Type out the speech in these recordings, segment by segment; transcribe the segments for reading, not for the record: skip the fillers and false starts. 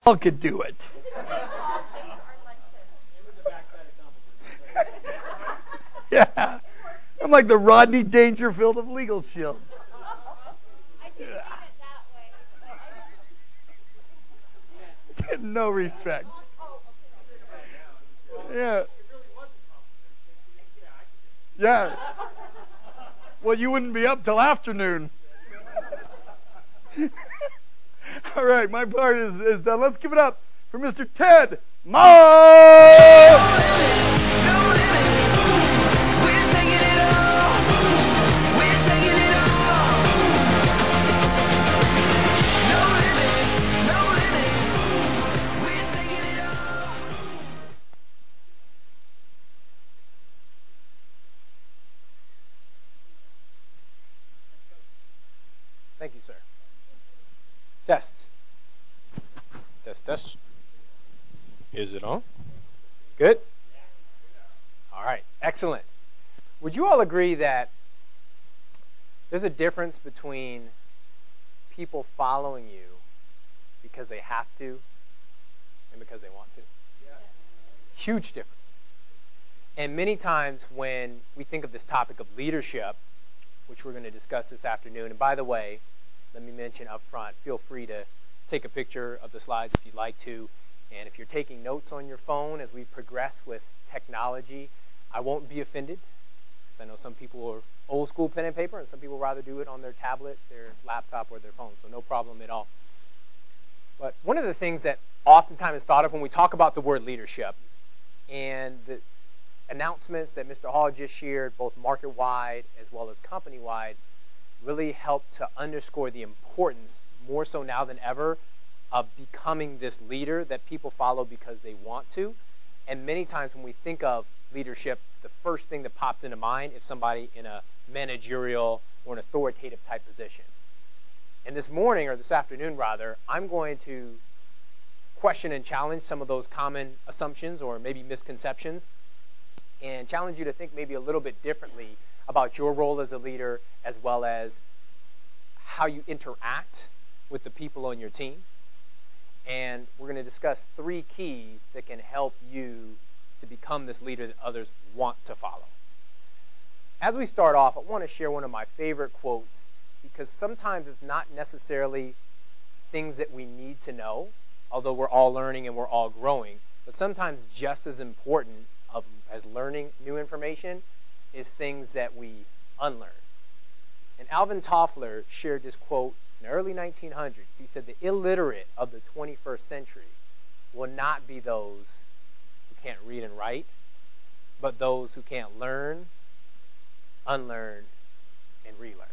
all could do it. Yeah. I'm like the Rodney Dangerfield of Legal Shield. I didn't mean it that way. Get no respect. Yeah. Yeah. Well, you wouldn't be up till afternoon. All right, my part is done. Let's give it up for Mr. Ted Moss. Thank you, sir. Test. Test, test. Is it on? Good? All right, excellent. Would you all agree that there's a difference between people following you because they have to and because they want to? Yes. Huge difference. And many times when we think of this topic of leadership, which we're going to discuss this afternoon, and by the way, let me mention up front, feel free to take a picture of the slides if you'd like to. And if you're taking notes on your phone as we progress with technology, I won't be offended, because I know some people are old school pen and paper, and some people rather do it on their tablet, their laptop, or their phone, so no problem at all. But one of the things that oftentimes is thought of when we talk about the word leadership, and the announcements that Mr. Hall just shared, both market-wide as well as company-wide, really help to underscore the importance, more so now than ever, of becoming this leader that people follow because they want to. And many times when we think of leadership, the first thing that pops into mind is somebody in a managerial or an authoritative type position. And this morning, or this afternoon rather, I'm going to question and challenge some of those common assumptions or maybe misconceptions, and challenge you to think maybe a little bit differently about your role as a leader, as well as how you interact with the people on your team. And we're going to discuss 3 keys that can help you to become this leader that others want to follow. As we start off, I want to share one of my favorite quotes, because sometimes it's not necessarily things that we need to know, although we're all learning and we're all growing, but sometimes just as important as learning new information is things that we unlearn. And Alvin Toffler shared this quote in the early 1900s. He said, "The illiterate of the 21st century will not be those who can't read and write, but those who can't learn, unlearn, and relearn."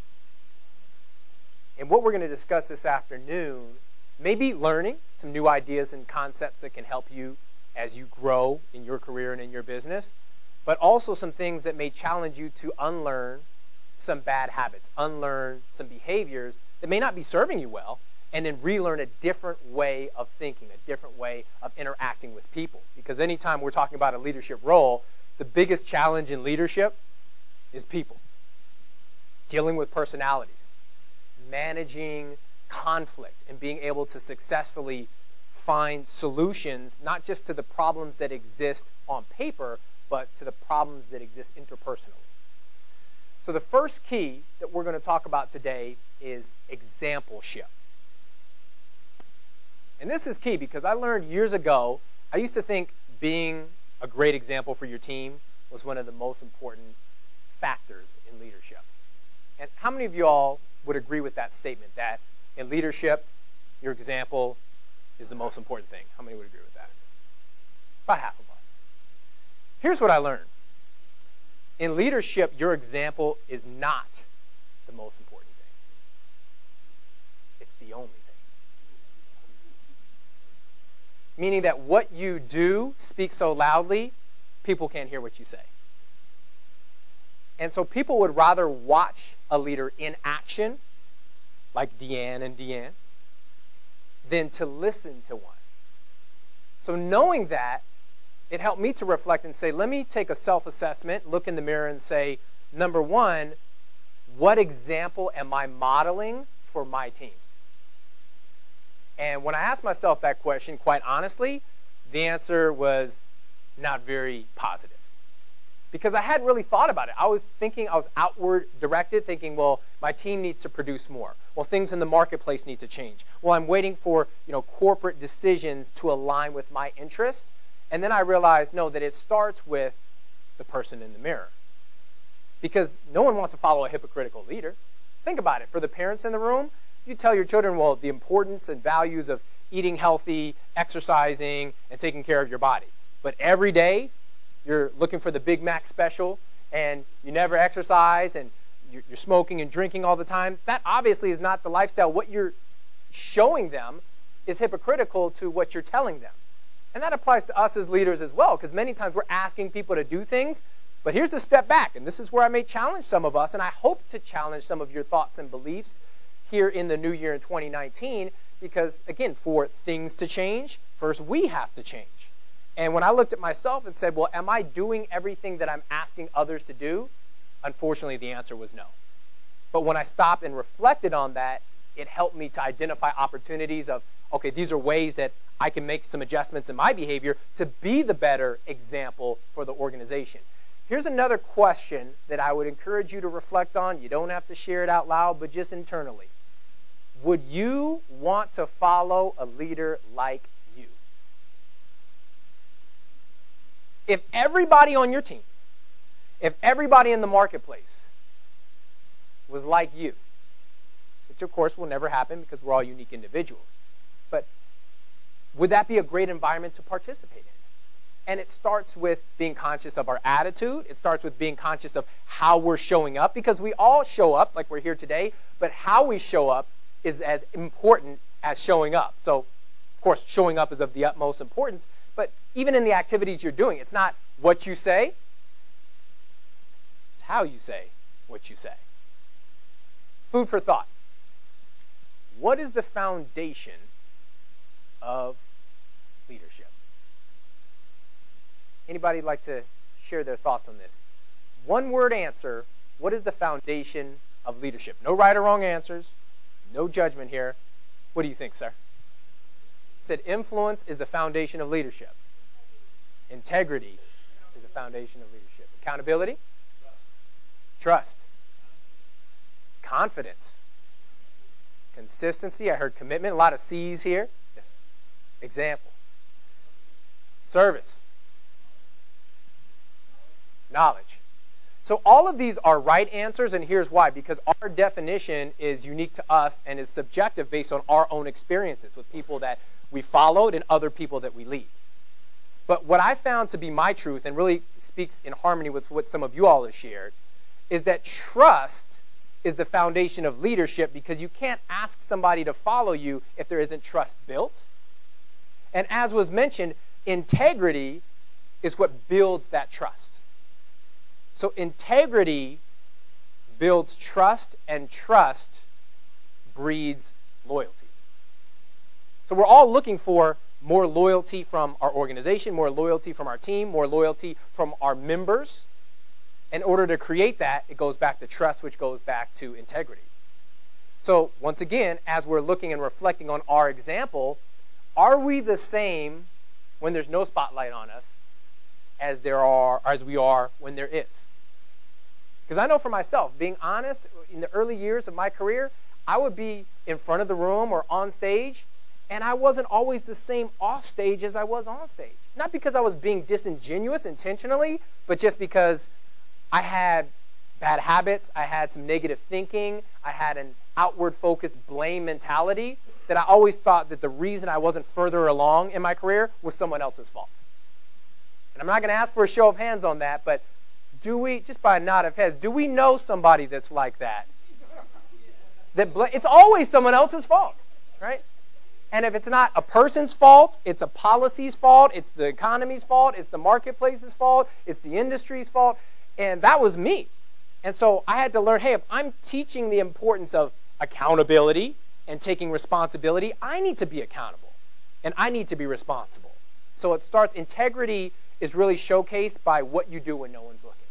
And what we're going to discuss this afternoon may be learning some new ideas and concepts that can help you as you grow in your career and in your business, but also some things that may challenge you to unlearn some bad habits, unlearn some behaviors that may not be serving you well, and then relearn a different way of thinking, a different way of interacting with people. Because anytime we're talking about a leadership role, the biggest challenge in leadership is people. Dealing with personalities, managing conflict, and being able to successfully find solutions, not just to the problems that exist on paper, but to the problems that exist interpersonally. So the first key that we're going to talk about today is exampleship. And this is key because I learned years ago, I used to think being a great example for your team was one of the most important factors in leadership. And how many of you all would agree with that statement, that in leadership, your example is the most important thing? How many would agree with that? About half of us. Here's what I learned. In leadership, your example is not the most important thing. It's the only thing. Meaning that what you do speaks so loudly, people can't hear what you say. And so people would rather watch a leader in action, like Deanne and Deanne, than to listen to one. So knowing that, it helped me to reflect and say, let me take a self-assessment, look in the mirror and say, number one, what example am I modeling for my team? And when I asked myself that question, quite honestly, the answer was not very positive. Because I hadn't really thought about it. I was outward directed, thinking, well, my team needs to produce more. Well, things in the marketplace need to change. Well, I'm waiting for corporate decisions to align with my interests. And then I realized, no, that it starts with the person in the mirror. Because no one wants to follow a hypocritical leader. Think about it. For the parents in the room, you tell your children, well, the importance and values of eating healthy, exercising, and taking care of your body. But every day, you're looking for the Big Mac special, and you never exercise, and you're smoking and drinking all the time. That obviously is not the lifestyle. What you're showing them is hypocritical to what you're telling them. And that applies to us as leaders as well, because many times we're asking people to do things, but here's the step back, and this is where I may challenge some of us, and I hope to challenge some of your thoughts and beliefs here in the new year in 2019, because, again, for things to change, first we have to change. And when I looked at myself and said, well, am I doing everything that I'm asking others to do? Unfortunately, the answer was no. But when I stopped and reflected on that, it helped me to identify opportunities of, okay, these are ways that I can make some adjustments in my behavior to be the better example for the organization. Here's another question that I would encourage you to reflect on. You don't have to share it out loud, but just internally. Would you want to follow a leader like you? If everybody on your team, if everybody in the marketplace was like you, which of course will never happen because we're all unique individuals, but would that be a great environment to participate in? And it starts with being conscious of our attitude. It starts with being conscious of how we're showing up, because we all show up like we're here today, but how we show up is as important as showing up. So, of course, showing up is of the utmost importance, but even in the activities you're doing, it's not what you say, it's how you say what you say. Food for thought. What is the foundation of leadership? Anybody like to share their thoughts on this? One word answer, what is the foundation of leadership? No right or wrong answers, no judgment here. What do you think, sir? Said influence is the foundation of leadership. Integrity is the foundation of leadership. Accountability? Trust. Confidence. Consistency. I heard commitment. A lot of C's here. Example. Service. Knowledge. So all of these are right answers, and here's why. Because our definition is unique to us and is subjective based on our own experiences with people that we followed and other people that we lead. But what I found to be my truth, and really speaks in harmony with what some of you all have shared, is that trust is the foundation of leadership, because you can't ask somebody to follow you if there isn't trust built. And as was mentioned, integrity is what builds that trust. So integrity builds trust, and trust breeds loyalty. So we're all looking for more loyalty from our organization, more loyalty from our team, more loyalty from our members. In order to create that, it goes back to trust, which goes back to integrity. So once again, as we're looking and reflecting on our example, are we the same when there's no spotlight on us as we are when there is? Because I know for myself, being honest, in the early years of my career, I would be in front of the room or on stage, and I wasn't always the same off stage as I was on stage. Not because I was being disingenuous intentionally, but just because I had bad habits, I had some negative thinking, I had an outward focused blame mentality that I always thought that the reason I wasn't further along in my career was someone else's fault. And I'm not going to ask for a show of hands on that, but do we, just by a nod of heads, do we know somebody that's like that? It's always someone else's fault, right? And if it's not a person's fault, it's a policy's fault, it's the economy's fault, it's the marketplace's fault, it's the industry's fault. And that was me. And so I had to learn, hey, if I'm teaching the importance of accountability and taking responsibility, I need to be accountable and I need to be responsible. So it starts, integrity is really showcased by what you do when no one's looking.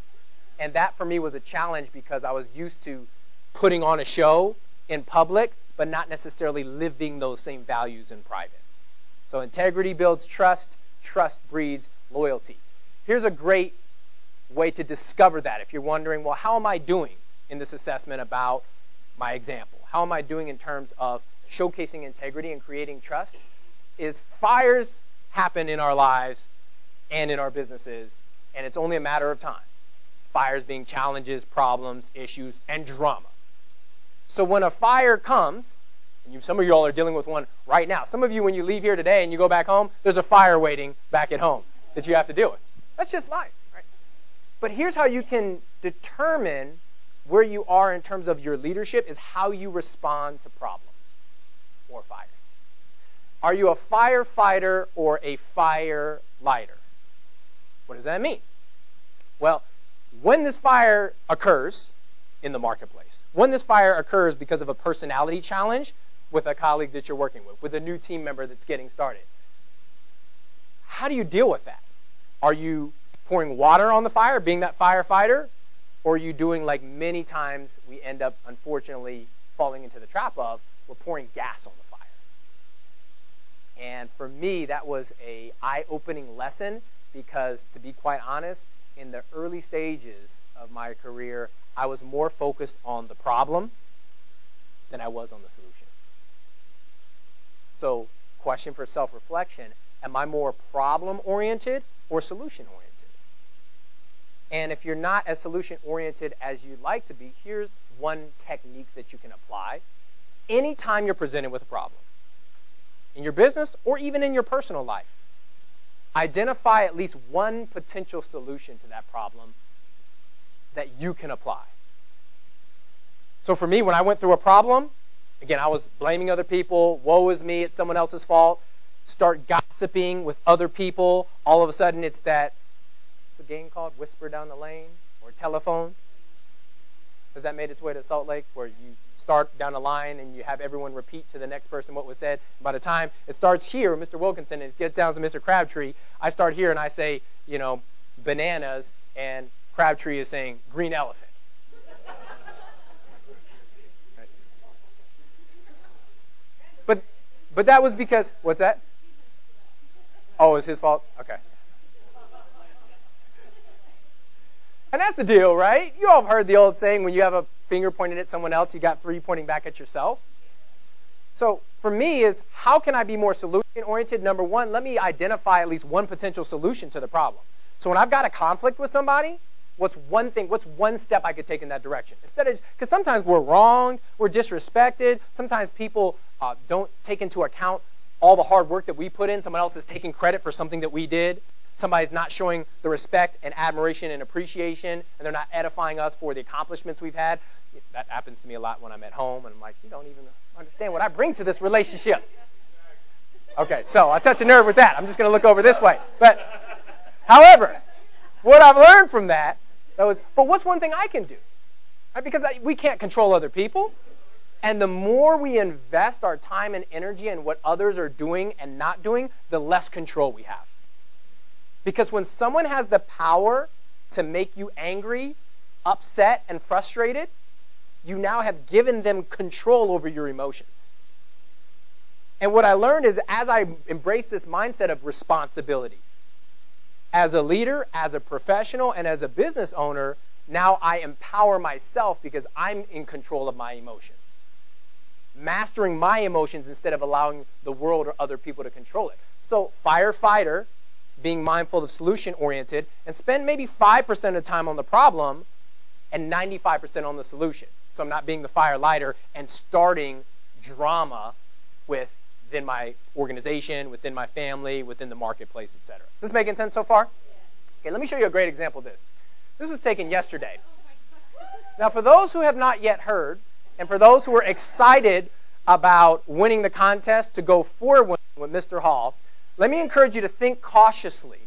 And that for me was a challenge, because I was used to putting on a show in public, but not necessarily living those same values in private. So integrity builds trust. Trust breeds loyalty. Here's a great way to discover that. If you're wondering, well, how am I doing in this assessment about my example? How am I doing in terms of showcasing integrity and creating trust? Is fires happen in our lives and in our businesses, and it's only a matter of time. Fires being challenges, problems, issues, and drama. So when a fire comes, and some of you all are dealing with one right now. Some of you, when you leave here today and you go back home, there's a fire waiting back at home that you have to deal with. That's just life, right? But here's how you can determine where you are in terms of your leadership is how you respond to problems or fires. Are you a firefighter or a fire lighter? What does that mean? Well, when this fire occurs in the marketplace, when this fire occurs because of a personality challenge with a colleague that you're working with a new team member that's getting started, how do you deal with that? Are you pouring water on the fire, being that firefighter, or are you doing like many times we end up, unfortunately, falling into the trap of, we're pouring gas on the fire? And for me, that was an eye-opening lesson because, to be quite honest, in the early stages of my career, I was more focused on the problem than I was on the solution. So, question for self-reflection, am I more problem-oriented or solution-oriented? And if you're not as solution-oriented as you'd like to be, here's one technique that you can apply anytime you're presented with a problem. In your business or even in your personal life, identify at least one potential solution to that problem that you can apply. So for me, when I went through a problem, again, I was blaming other people. Woe is me, it's someone else's fault. Start gossiping with other people. All of a sudden, it's that, what's the game called? Whisper Down the Lane or Telephone? Has that made its way to Salt Lake, where you start down the line and you have everyone repeat to the next person what was said? By the time it starts here with Mr. Wilkinson and it gets down to Mr. Crabtree, I start here and I say, bananas, and Crabtree is saying green elephant. But that was because, what's that? Oh, it was his fault? Okay. And that's the deal, right? You all have heard the old saying, when you have a finger pointed at someone else, you got three pointing back at yourself. So for me is, how can I be more solution-oriented? Number one, let me identify at least one potential solution to the problem. So when I've got a conflict with somebody, what's one step I could take in that direction? Because sometimes we're wronged, we're disrespected, sometimes people don't take into account all the hard work that we put in. Someone else is taking credit for something that we did. Somebody's not showing the respect and admiration and appreciation, and they're not edifying us for the accomplishments we've had. That happens to me a lot when I'm at home, and I'm like, you don't even understand what I bring to this relationship. Okay, so I touch a nerve with that. I'm just going to look over this way. But, however, what I've learned from that was, but what's one thing I can do? Right? Because we can't control other people. And the more we invest our time and energy in what others are doing and not doing, the less control we have. Because when someone has the power to make you angry, upset, and frustrated, you now have given them control over your emotions. And what I learned is, as I embrace this mindset of responsibility, as a leader, as a professional, and as a business owner, now I empower myself because I'm in control of my emotions. Mastering my emotions instead of allowing the world or other people to control it. So firefighter, being mindful of solution-oriented, and spend maybe 5% of the time on the problem and 95% on the solution. So I'm not being the fire lighter and starting drama within my organization, within my family, within the marketplace, etc. Is this making sense so far? Okay, let me show you a great example of this. This was taken yesterday. Now, for those who have not yet heard, and for those who are excited about winning the contest to go forward with Mr. Hall, let me encourage you to think cautiously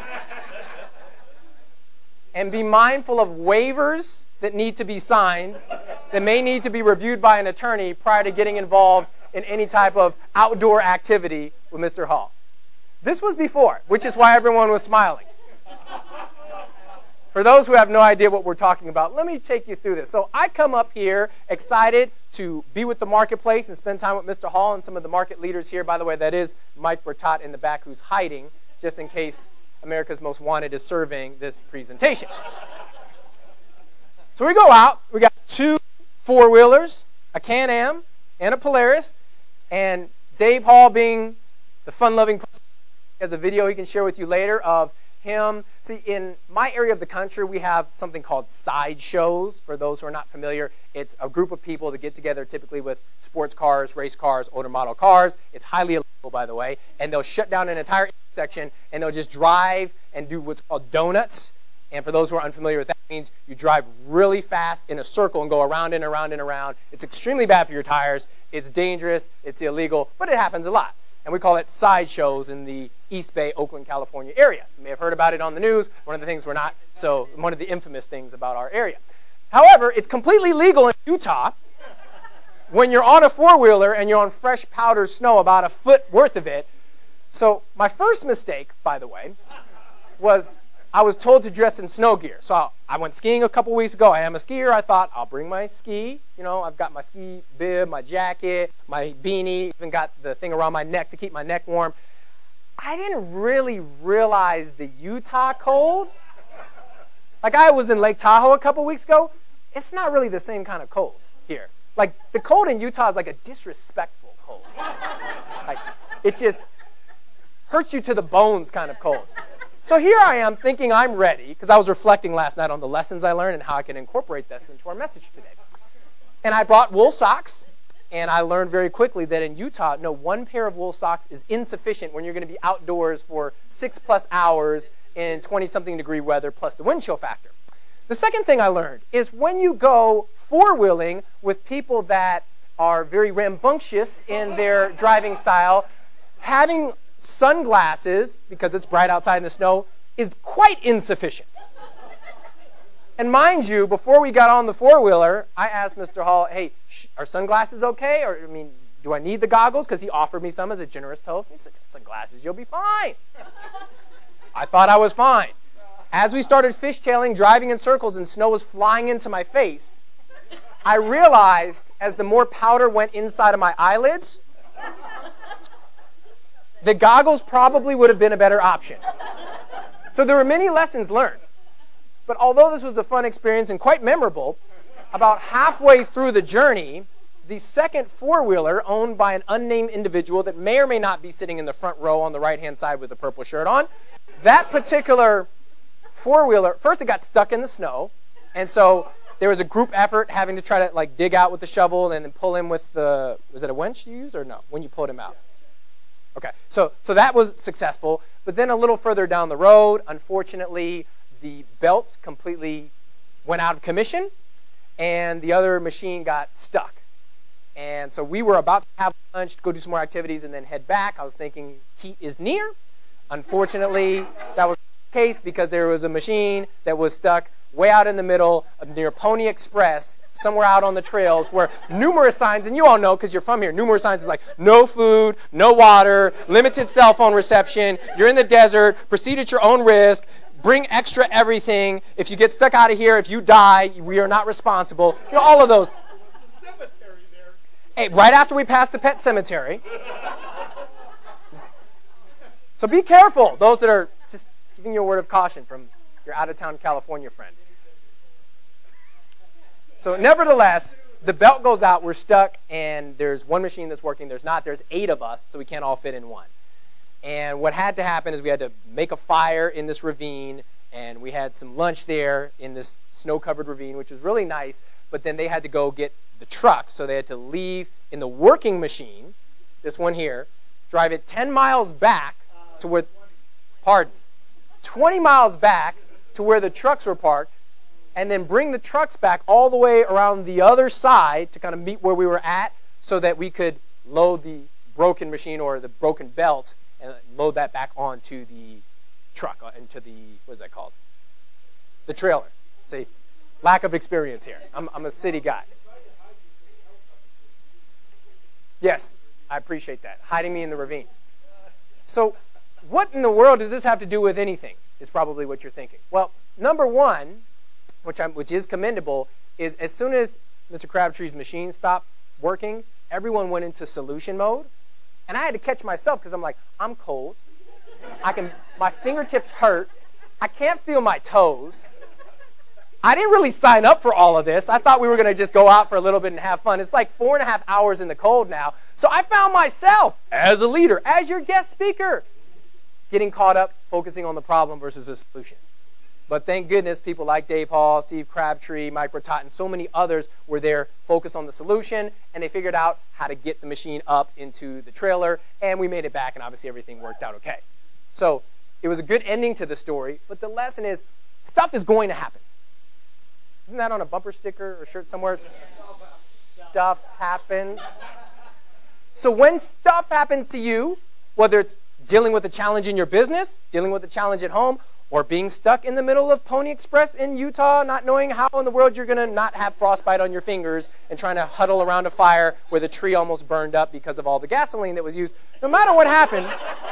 and be mindful of waivers that need to be signed, that may need to be reviewed by an attorney prior to getting involved in any type of outdoor activity with Mr. Hall. This was before, which is why everyone was smiling. For those who have no idea what we're talking about, let me take you through this. So I come up here excited to be with the marketplace and spend time with Mr. Hall and some of the market leaders here. By the way, that is Mike Bertot in the back who's hiding, just in case America's Most Wanted is surveying this presentation. So we go out. We got 2 four-wheelers, a Can-Am, and a Polaris. And Dave Hall, being the fun-loving person, has a video he can share with you later of him. See, in my area of the country, we have something called sideshows. For those who are not familiar, it's a group of people that get together typically with sports cars, race cars, older model cars. It's highly illegal, by the way. And they'll shut down an entire intersection, and they'll just drive and do what's called donuts. And for those who are unfamiliar with that, it means you drive really fast in a circle and go around and around and around. It's extremely bad for your tires. It's dangerous. It's illegal. But it happens a lot. And we call it sideshows in the East Bay, Oakland, California area. You may have heard about it on the news. One of the things one of the infamous things about our area. However, it's completely legal in Utah when you're on a four-wheeler and you're on fresh powdered snow, about a foot worth of it. So my first mistake, by the way, was I was told to dress in snow gear. So I went skiing a couple weeks ago. I am a skier. I thought, I'll bring my ski. You know, I've got my ski bib, my jacket, my beanie, even got the thing around my neck to keep my neck warm. I didn't really realize the Utah cold. Like, I was in Lake Tahoe a couple weeks ago. It's not really the same kind of cold here. Like, the cold in Utah is like a disrespectful cold. Like, it just hurts you to the bones kind of cold. So here I am thinking I'm ready, because I was reflecting last night on the lessons I learned and how I can incorporate this into our message today. And I brought wool socks, and I learned very quickly that in Utah, no, 1 pair of wool socks is insufficient when you're going to be outdoors for 6+ hours in 20-something degree weather plus the wind chill factor. The second thing I learned is when you go four-wheeling with people that are very rambunctious in their driving style, having sunglasses, because it's bright outside in the snow, is quite insufficient. And mind you, before we got on the four-wheeler, I asked Mr. Hall, hey, are sunglasses okay? Or, do I need the goggles? Because he offered me some as a generous toast. He said, sunglasses, you'll be fine. I thought I was fine. As we started fishtailing, driving in circles, and snow was flying into my face, I realized as the more powder went inside of my eyelids, the goggles probably would have been a better option. So there were many lessons learned. But although this was a fun experience and quite memorable, about halfway through the journey, the second four-wheeler, owned by an unnamed individual that may or may not be sitting in the front row on the right-hand side with a purple shirt on, that particular four-wheeler, first it got stuck in the snow, and so there was a group effort having to try to dig out with the shovel and then pull him with the, was it a winch you used or no, when you pulled him out? Okay, so that was successful. But then a little further down the road, unfortunately, the belts completely went out of commission, and the other machine got stuck. And so we were about to have lunch, go do some more activities, and then head back. I was thinking heat is near. Unfortunately, that was the case because there was a machine that was stuck way out in the middle of near Pony Express, somewhere out on the trails where numerous signs, and you all know because you're from here, numerous signs is like no food, no water, limited cell phone reception, you're in the desert, proceed at your own risk, bring extra everything. If you get stuck out of here, if you die, we are not responsible. You know, all of those. Hey, right after we passed the pet cemetery. So be careful, those that are just giving you a word of caution from your out-of-town California friend. So nevertheless, the belt goes out, we're stuck, and there's one machine that's working, there's not. There's 8 of us, so we can't all fit in one. And what had to happen is we had to make a fire in this ravine, and we had some lunch there in this snow-covered ravine, which was really nice, but then they had to go get the trucks, so they had to leave in the working machine, this one here, drive it 10 miles back to where, 20 miles back to where the trucks were parked, and then bring the trucks back all the way around the other side to kind of meet where we were at so that we could load the broken machine or the broken belt and load that back onto the truck, into the, what is that called? The trailer. See, lack of experience here. I'm a city guy. Yes, I appreciate that. Hiding me in the ravine. So what in the world does this have to do with anything is probably what you're thinking. Well, number one, which is commendable, is as soon as Mr. Crabtree's machine stopped working, everyone went into solution mode. And I had to catch myself because I'm like, I'm cold. My fingertips hurt. I can't feel my toes. I didn't really sign up for all of this. I thought we were going to just go out for a little bit and have fun. It's like 4.5 hours in the cold now. So I found myself, as a leader, as your guest speaker, getting caught up focusing on the problem versus the solution. But thank goodness people like Dave Hall, Steve Crabtree, Mike Bertot, and so many others were there focused on the solution, and they figured out how to get the machine up into the trailer, and we made it back, and obviously everything worked out okay. So it was a good ending to the story, but the lesson is stuff is going to happen. Isn't that on a bumper sticker or shirt somewhere? Stuff happens. So when stuff happens to you, whether it's dealing with a challenge in your business, dealing with a challenge at home, or being stuck in the middle of Pony Express in Utah, not knowing how in the world you're going to not have frostbite on your fingers and trying to huddle around a fire where the tree almost burned up because of all the gasoline that was used, no matter what happened.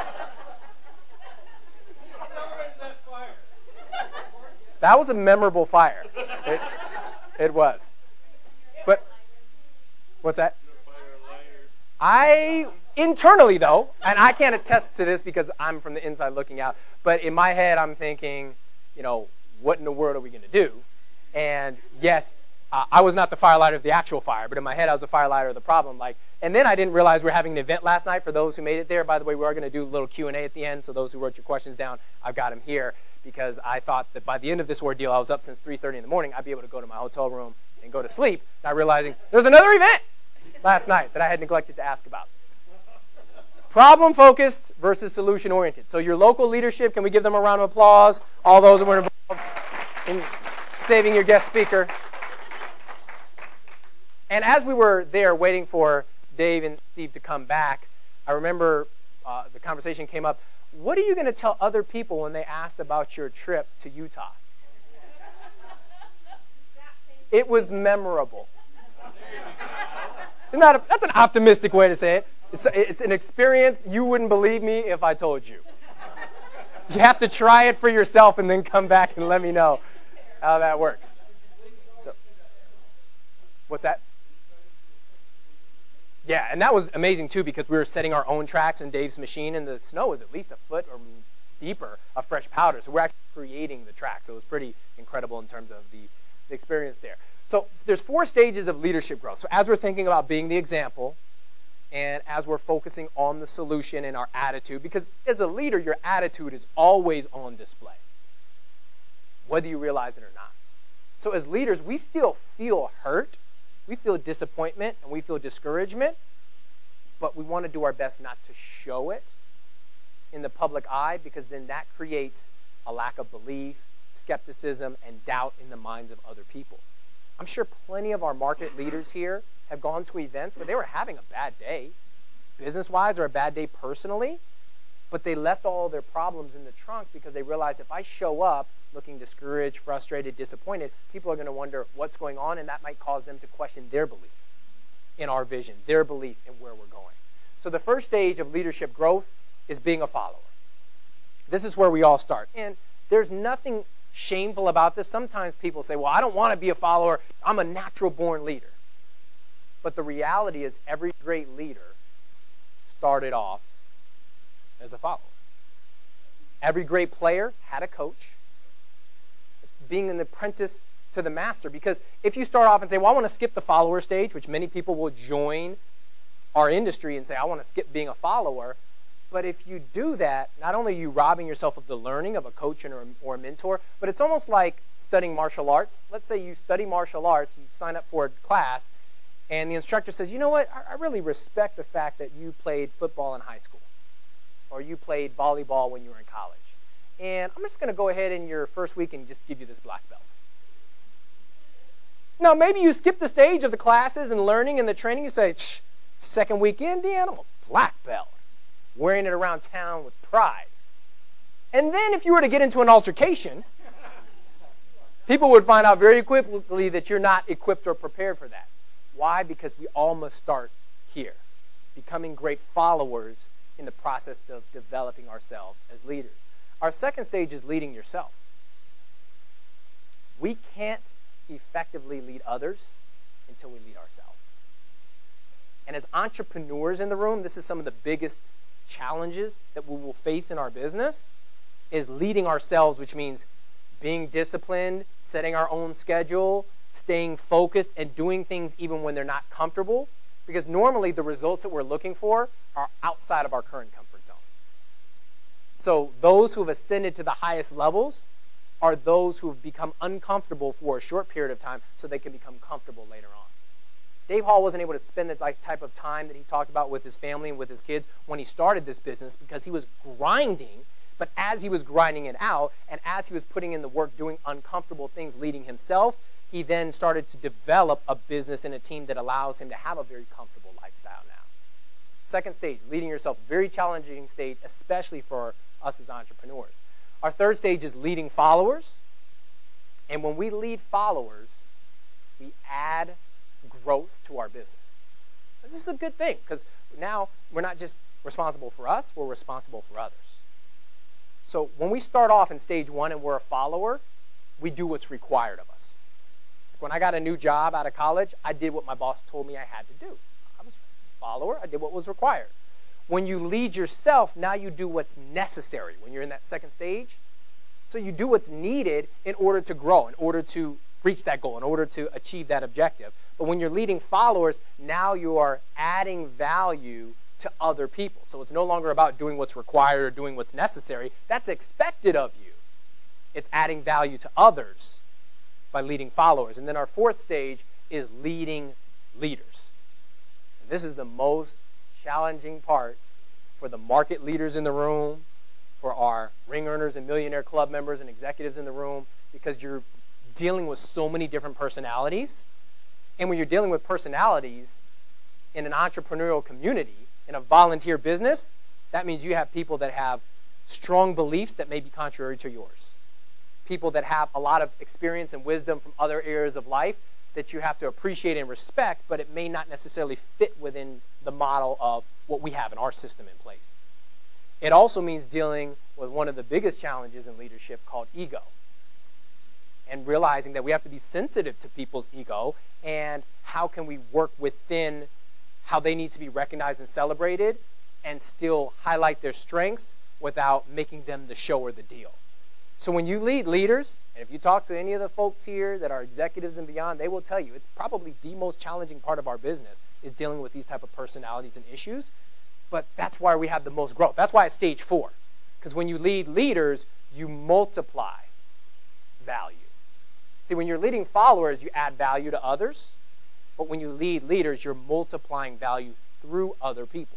That was a memorable fire. It was. But, what's that? Internally though, and I can't attest to this because I'm from the inside looking out, but in my head I'm thinking, what in the world are we going to do? And yes, I was not the firelighter of the actual fire, but in my head I was the firelighter of the problem. And then I didn't realize we were having an event last night for those who made it there. By the way, we are going to do a little Q&A at the end, so those who wrote your questions down, I've got them here because I thought that by the end of this ordeal, I was up since 3:30 in the morning, I'd be able to go to my hotel room and go to sleep, not realizing there's another event last night that I had neglected to ask about. Problem-focused versus solution-oriented. So your local leadership, can we give them a round of applause? All those who were involved in saving your guest speaker. And as we were there waiting for Dave and Steve to come back, I remember the conversation came up, what are you going to tell other people when they asked about your trip to Utah? It was memorable. That's an optimistic way to say it. It's an experience you wouldn't believe me if I told you. You have to try it for yourself and then come back and let me know how that works. So, what's that? Yeah, and that was amazing too because we were setting our own tracks in Dave's machine and the snow was at least a foot or deeper of fresh powder. So we're actually creating the track. So it was pretty incredible in terms of the experience there. So there's 4 stages of leadership growth. So as we're thinking about being the example, and as we're focusing on the solution and our attitude, because as a leader, your attitude is always on display, whether you realize it or not. So as leaders, we still feel hurt, we feel disappointment, and we feel discouragement, but we want to do our best not to show it in the public eye because then that creates a lack of belief, skepticism, and doubt in the minds of other people. I'm sure plenty of our market leaders here have gone to events where they were having a bad day, business-wise or a bad day personally, but they left all their problems in the trunk because they realized if I show up looking discouraged, frustrated, disappointed, people are going to wonder what's going on, and that might cause them to question their belief in our vision, their belief in where we're going. So the first stage of leadership growth is being a follower. This is where we all start. And there's nothing shameful about this. Sometimes people say, well, I don't want to be a follower. I'm a natural-born leader. But the reality is every great leader started off as a follower. Every great player had a coach. It's being an apprentice to the master. Because if you start off and say, well, I want to skip the follower stage, which many people will join our industry and say, I want to skip being a follower. But if you do that, not only are you robbing yourself of the learning of a coach or a mentor, but it's almost like studying martial arts. Let's say you study martial arts, you sign up for a class, and the instructor says, you know what, I really respect the fact that you played football in high school or you played volleyball when you were in college. And I'm just going to go ahead in your first week and just give you this black belt. Now, maybe you skip the stage of the classes and learning and the training. You say, second week in, Dan, I'm a black belt, wearing it around town with pride. And then if you were to get into an altercation, people would find out very quickly that you're not equipped or prepared for that. Why? Because we all must start here, becoming great followers in the process of developing ourselves as leaders. Our second stage is leading yourself. We can't effectively lead others until we lead ourselves. And as entrepreneurs in the room, this is some of the biggest challenges that we will face in our business, is leading ourselves, which means being disciplined, setting our own schedule, staying focused, and doing things even when they're not comfortable. Because normally the results that we're looking for are outside of our current comfort zone. So those who have ascended to the highest levels are those who have become uncomfortable for a short period of time so they can become comfortable later on. Dave Hall wasn't able to spend the type of time that he talked about with his family and with his kids when he started this business because he was grinding. But as he was grinding it out and as he was putting in the work, doing uncomfortable things, leading himself, he then started to develop a business and a team that allows him to have a very comfortable lifestyle now. Second stage, leading yourself, very challenging stage, especially for us as entrepreneurs. Our third stage is leading followers. And when we lead followers, we add growth to our business. This is a good thing because now we're not just responsible for us, we're responsible for others. So when we start off in stage one and we're a follower, we do what's required of us. When I got a new job out of college, I did what my boss told me I had to do. I was a follower. I did what was required. When you lead yourself, now you do what's necessary when you're in that second stage. So you do what's needed in order to grow, in order to reach that goal, in order to achieve that objective. But when you're leading followers, now you are adding value to other people. So it's no longer about doing what's required or doing what's necessary. That's expected of you. It's adding value to others by leading followers. And then our fourth stage is leading leaders. And this is the most challenging part for the market leaders in the room, for our Ring Earners and Millionaire Club members and executives in the room, because you're dealing with so many different personalities. And when you're dealing with personalities in an entrepreneurial community, in a volunteer business, that means you have people that have strong beliefs that may be contrary to yours. People that have a lot of experience and wisdom from other areas of life that you have to appreciate and respect, but it may not necessarily fit within the model of what we have in our system in place. It also means dealing with one of the biggest challenges in leadership called ego, and realizing that we have to be sensitive to people's ego and how can we work within how they need to be recognized and celebrated and still highlight their strengths without making them the show or the deal. So when you lead leaders, and if you talk to any of the folks here that are executives and beyond, they will tell you it's probably the most challenging part of our business is dealing with these type of personalities and issues. But that's why we have the most growth. That's why it's stage 4. Because when you lead leaders, you multiply value. See, when you're leading followers, you add value to others. But when you lead leaders, you're multiplying value through other people.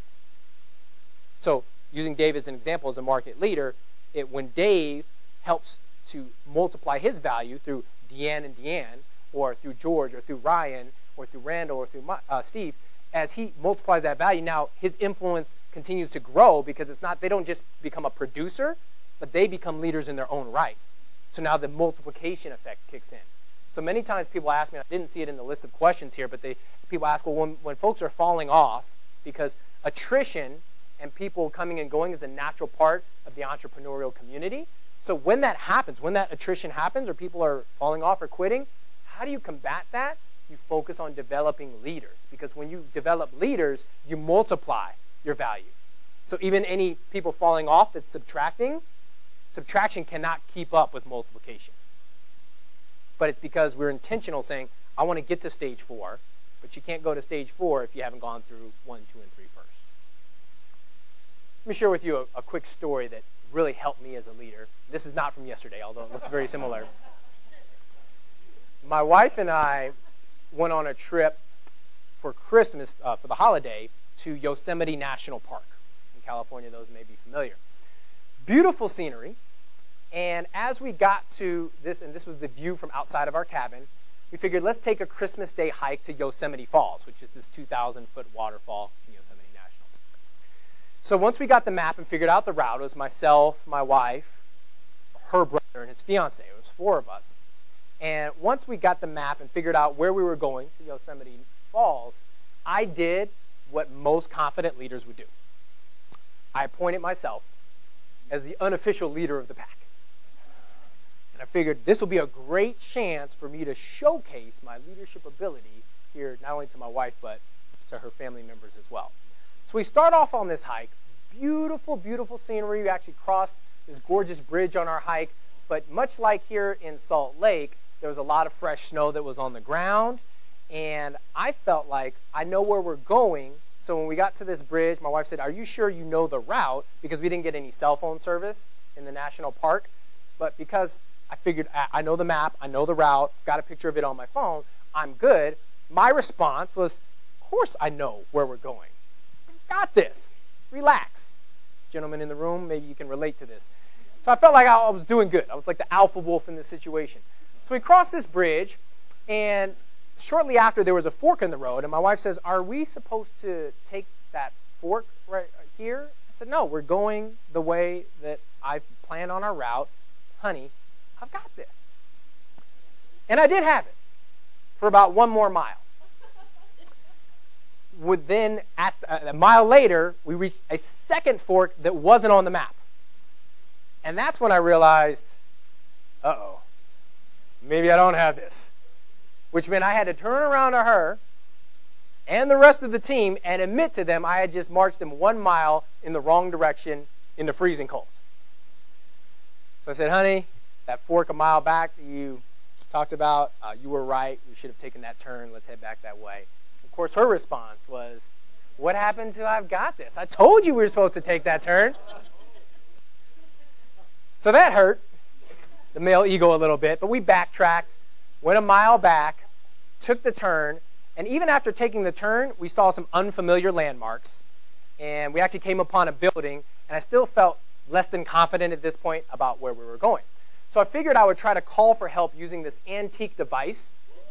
So using Dave as an example as a market leader, when Dave helps to multiply his value through Deanne and Deanne, or through George, or through Ryan, or through Randall, or through Steve, as he multiplies that value, now his influence continues to grow because it's not, they don't just become a producer, but they become leaders in their own right. So now the multiplication effect kicks in. So many times people ask me, I didn't see it in the list of questions here, but people ask, well, when folks are falling off, because attrition and people coming and going is a natural part of the entrepreneurial community. So when that happens, when that attrition happens or people are falling off or quitting, how do you combat that? You focus on developing leaders, because when you develop leaders, you multiply your value. So even any people falling off that's subtraction cannot keep up with multiplication. But it's because we're intentional saying, I want to get to stage 4, but you can't go to stage 4 if you haven't gone through 1, 2, and 3 first. Let me share with you a quick story that really helped me as a leader. This is not from yesterday, although it looks very similar. My wife and I went on a trip for Christmas, for the holiday, to Yosemite National Park. In California, those may be familiar. Beautiful scenery. And as we got to this, and this was the view from outside of our cabin, we figured let's take a Christmas Day hike to Yosemite Falls, which is this 2,000-foot waterfall in Yosemite National Park. So once we got the map and figured out the route, it was myself, my wife, her brother, and his fiance. It was 4 of us. And once we got the map and figured out where we were going to Yosemite Falls, I did what most confident leaders would do. I appointed myself as the unofficial leader of the pack. And I figured this will be a great chance for me to showcase my leadership ability here, not only to my wife, but to her family members as well. So we start off on this hike. Beautiful, beautiful scenery. We actually crossed this gorgeous bridge on our hike. But much like here in Salt Lake, there was a lot of fresh snow that was on the ground. And I felt like I know where we're going. So when we got to this bridge, my wife said, "Are you sure you know the route?" Because we didn't get any cell phone service in the national park. But because I figured I know the map, I know the route, got a picture of it on my phone, I'm good. My response was, "Of course I know where we're going. Got this. Relax." Gentlemen in the room, maybe you can relate to this. So I felt like I was doing good. I was like the alpha wolf in this situation. So we crossed this bridge, and shortly after there was a fork in the road, and my wife says, "Are we supposed to take that fork right here?" I said, "No, we're going the way that I've planned on our route. Honey, I've got this." And I did have it for about one more mile. Then, a mile later, we reached a second fork that wasn't on the map. And that's when I realized, uh-oh, maybe I don't have this. Which meant I had to turn around to her and the rest of the team and admit to them I had just marched them 1 mile in the wrong direction in the freezing cold. So I said, "Honey, that fork a mile back that you talked about, you were right. We should have taken that turn. Let's head back that way." Of course, her response was, "What happened to I've got this? I told you we were supposed to take that turn." So that hurt the male ego a little bit, but we backtracked, went a mile back, took the turn, and even after taking the turn, we saw some unfamiliar landmarks, and we actually came upon a building, and I still felt less than confident at this point about where we were going. So I figured I would try to call for help using this antique device.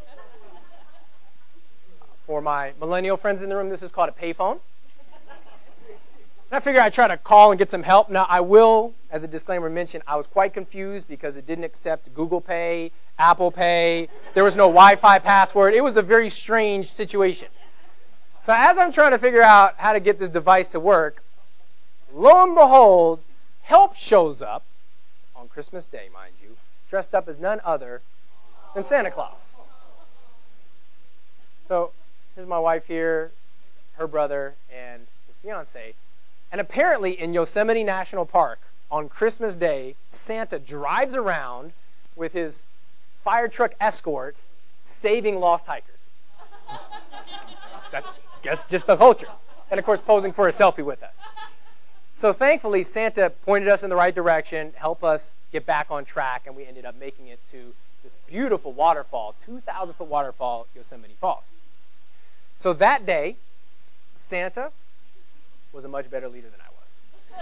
For my millennial friends in the room, this is called a payphone. And I figured I'd try to call and get some help. Now, I will, as a disclaimer, mention I was quite confused because it didn't accept Google Pay, Apple Pay. There was no Wi-Fi password. It was a very strange situation. So as I'm trying to figure out how to get this device to work, lo and behold, help shows up on Christmas Day, mind you, dressed up as none other than Santa Claus. So here's my wife here, her brother, and his fiance. And apparently in Yosemite National Park on Christmas Day, Santa drives around with his fire truck escort saving lost hikers. That's, I guess, just the culture. And of course, posing for a selfie with us. So thankfully, Santa pointed us in the right direction, helped us get back on track, and we ended up making it to this beautiful waterfall, 2,000-foot waterfall, Yosemite Falls. So that day, Santa was a much better leader than I was.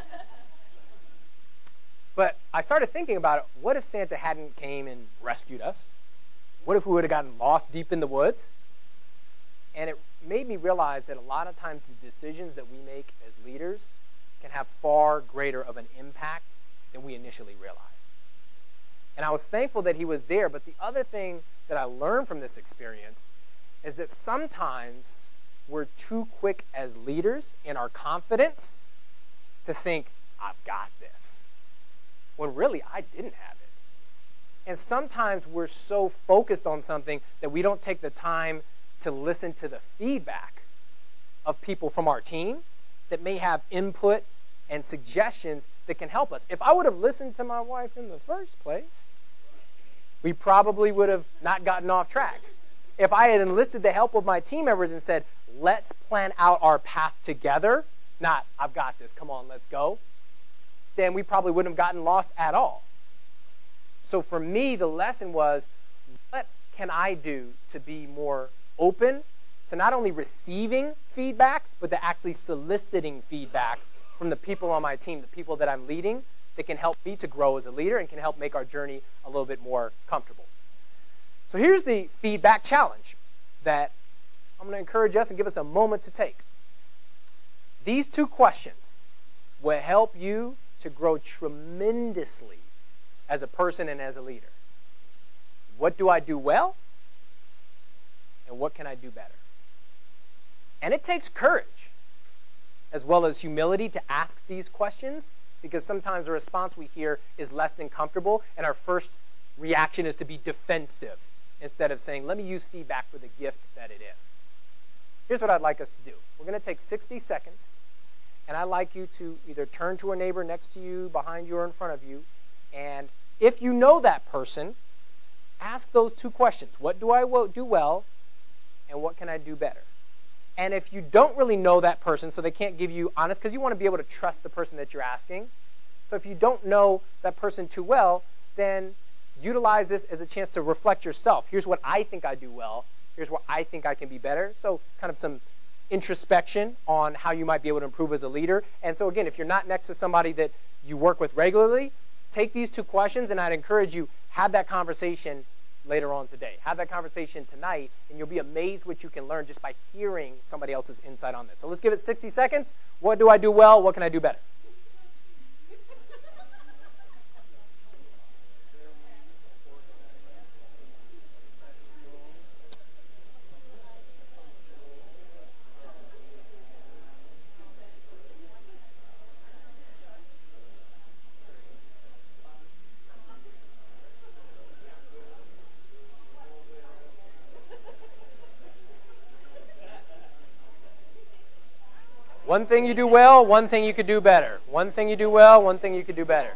But I started thinking about it. What if Santa hadn't came and rescued us? What if we would have gotten lost deep in the woods? And it made me realize that a lot of times the decisions that we make as leaders can have far greater of an impact than we initially realize. And I was thankful that he was there, but the other thing that I learned from this experience is that sometimes we're too quick as leaders in our confidence to think, I've got this, when really I didn't have it. And sometimes we're so focused on something that we don't take the time to listen to the feedback of people from our team that may have input and suggestions that can help us. If I would have listened to my wife in the first place, we probably would have not gotten off track. If I had enlisted the help of my team members and said, let's plan out our path together, not, I've got this, come on, let's go, then we probably wouldn't have gotten lost at all. So for me, the lesson was, what can I do to be more open to not only receiving feedback, but to actually soliciting feedback from the people on my team, the people that I'm leading, that can help me to grow as a leader and can help make our journey a little bit more comfortable. So here's the feedback challenge that I'm going to encourage us and give us a moment to take. These 2 questions will help you to grow tremendously as a person and as a leader. What do I do well? And what can I do better? And it takes courage as well as humility to ask these questions, because sometimes the response we hear is less than comfortable, and our first reaction is to be defensive instead of saying, let me use feedback for the gift that it is. Here's what I'd like us to do. We're going to take 60 seconds, and I'd like you to either turn to a neighbor next to you, behind you, or in front of you, and if you know that person, ask those two questions. What do I do well, and what can I do better? And if you don't really know that person, so they can't give you honest, because you want to be able to trust the person that you're asking. So if you don't know that person too well, then utilize this as a chance to reflect yourself. Here's what I think I do well. Here's where I think I can be better. So kind of some introspection on how you might be able to improve as a leader. And so again, if you're not next to somebody that you work with regularly, take these two questions, and I'd encourage you, have that conversation later on today. Have that conversation tonight, and you'll be amazed what you can learn just by hearing somebody else's insight on this. So let's give it 60 seconds. What do I do well? What can I do better? One thing you do well, one thing you could do better. One thing you do well, one thing you could do better.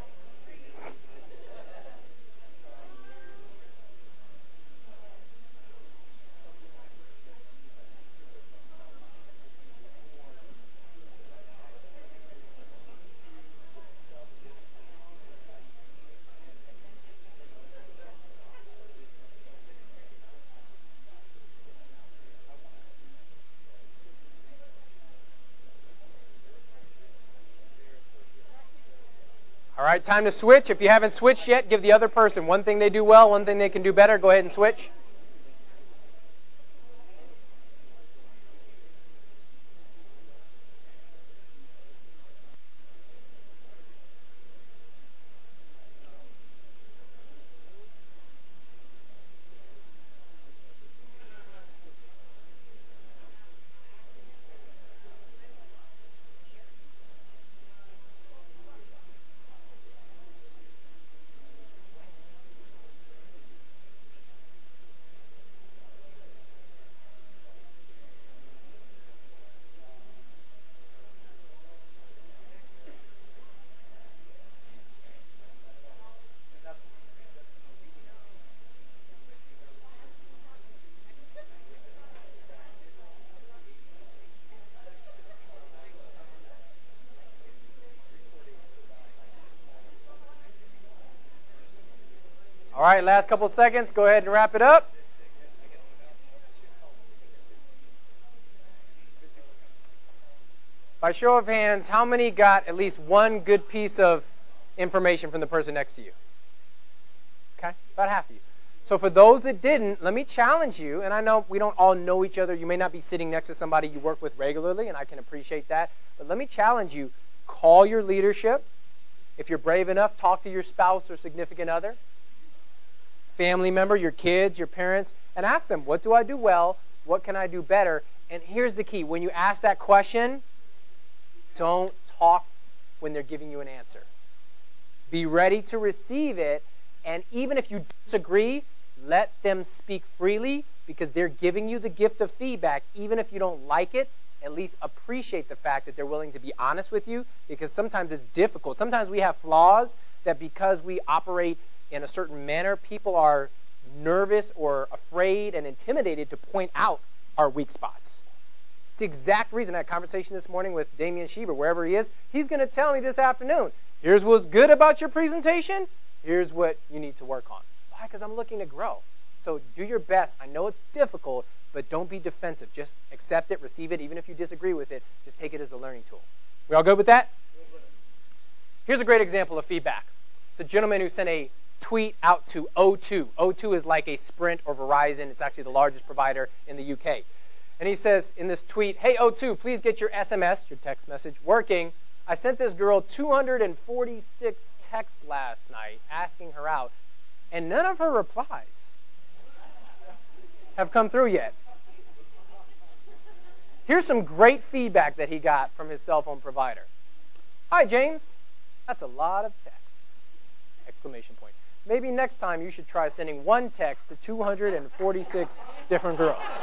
All right, time to switch. If you haven't switched yet, give the other person one thing they do well, one thing they can do better. Go ahead and switch. All right, last couple seconds. Go ahead and wrap it up. By show of hands, how many got at least one good piece of information from the person next to you? Okay, about half of you. So for those that didn't, let me challenge you, and I know we don't all know each other. You may not be sitting next to somebody you work with regularly, and I can appreciate that. But let me challenge you, call your leadership. If you're brave enough, talk to your spouse or significant other, family member, your kids, your parents, and ask them, what do I do well? What can I do better? And here's the key. When you ask that question, don't talk when they're giving you an answer. Be ready to receive it, and even if you disagree, let them speak freely because they're giving you the gift of feedback. Even if you don't like it, at least appreciate the fact that they're willing to be honest with you because sometimes it's difficult. Sometimes we have flaws that because we operate in a certain manner, people are nervous or afraid and intimidated to point out our weak spots. It's the exact reason I had a conversation this morning with Damian Schieber, wherever he is. He's going to tell me this afternoon, here's what's good about your presentation. Here's what you need to work on. Why? Because I'm looking to grow. So do your best. I know it's difficult, but don't be defensive. Just accept it, receive it. Even if you disagree with it, just take it as a learning tool. We all good with that? Here's a great example of feedback. It's a gentleman who sent a tweet out to O2. O2 is like a Sprint or Verizon. It's actually the largest provider in the UK. And he says in this tweet, hey O2, please get your SMS, your text message, working. I sent this girl 246 texts last night asking her out, and none of her replies have come through yet. Here's some great feedback that he got from his cell phone provider. Hi, James. That's a lot of texts! Exclamation point. maybe next time you should try sending one text to 246 different girls.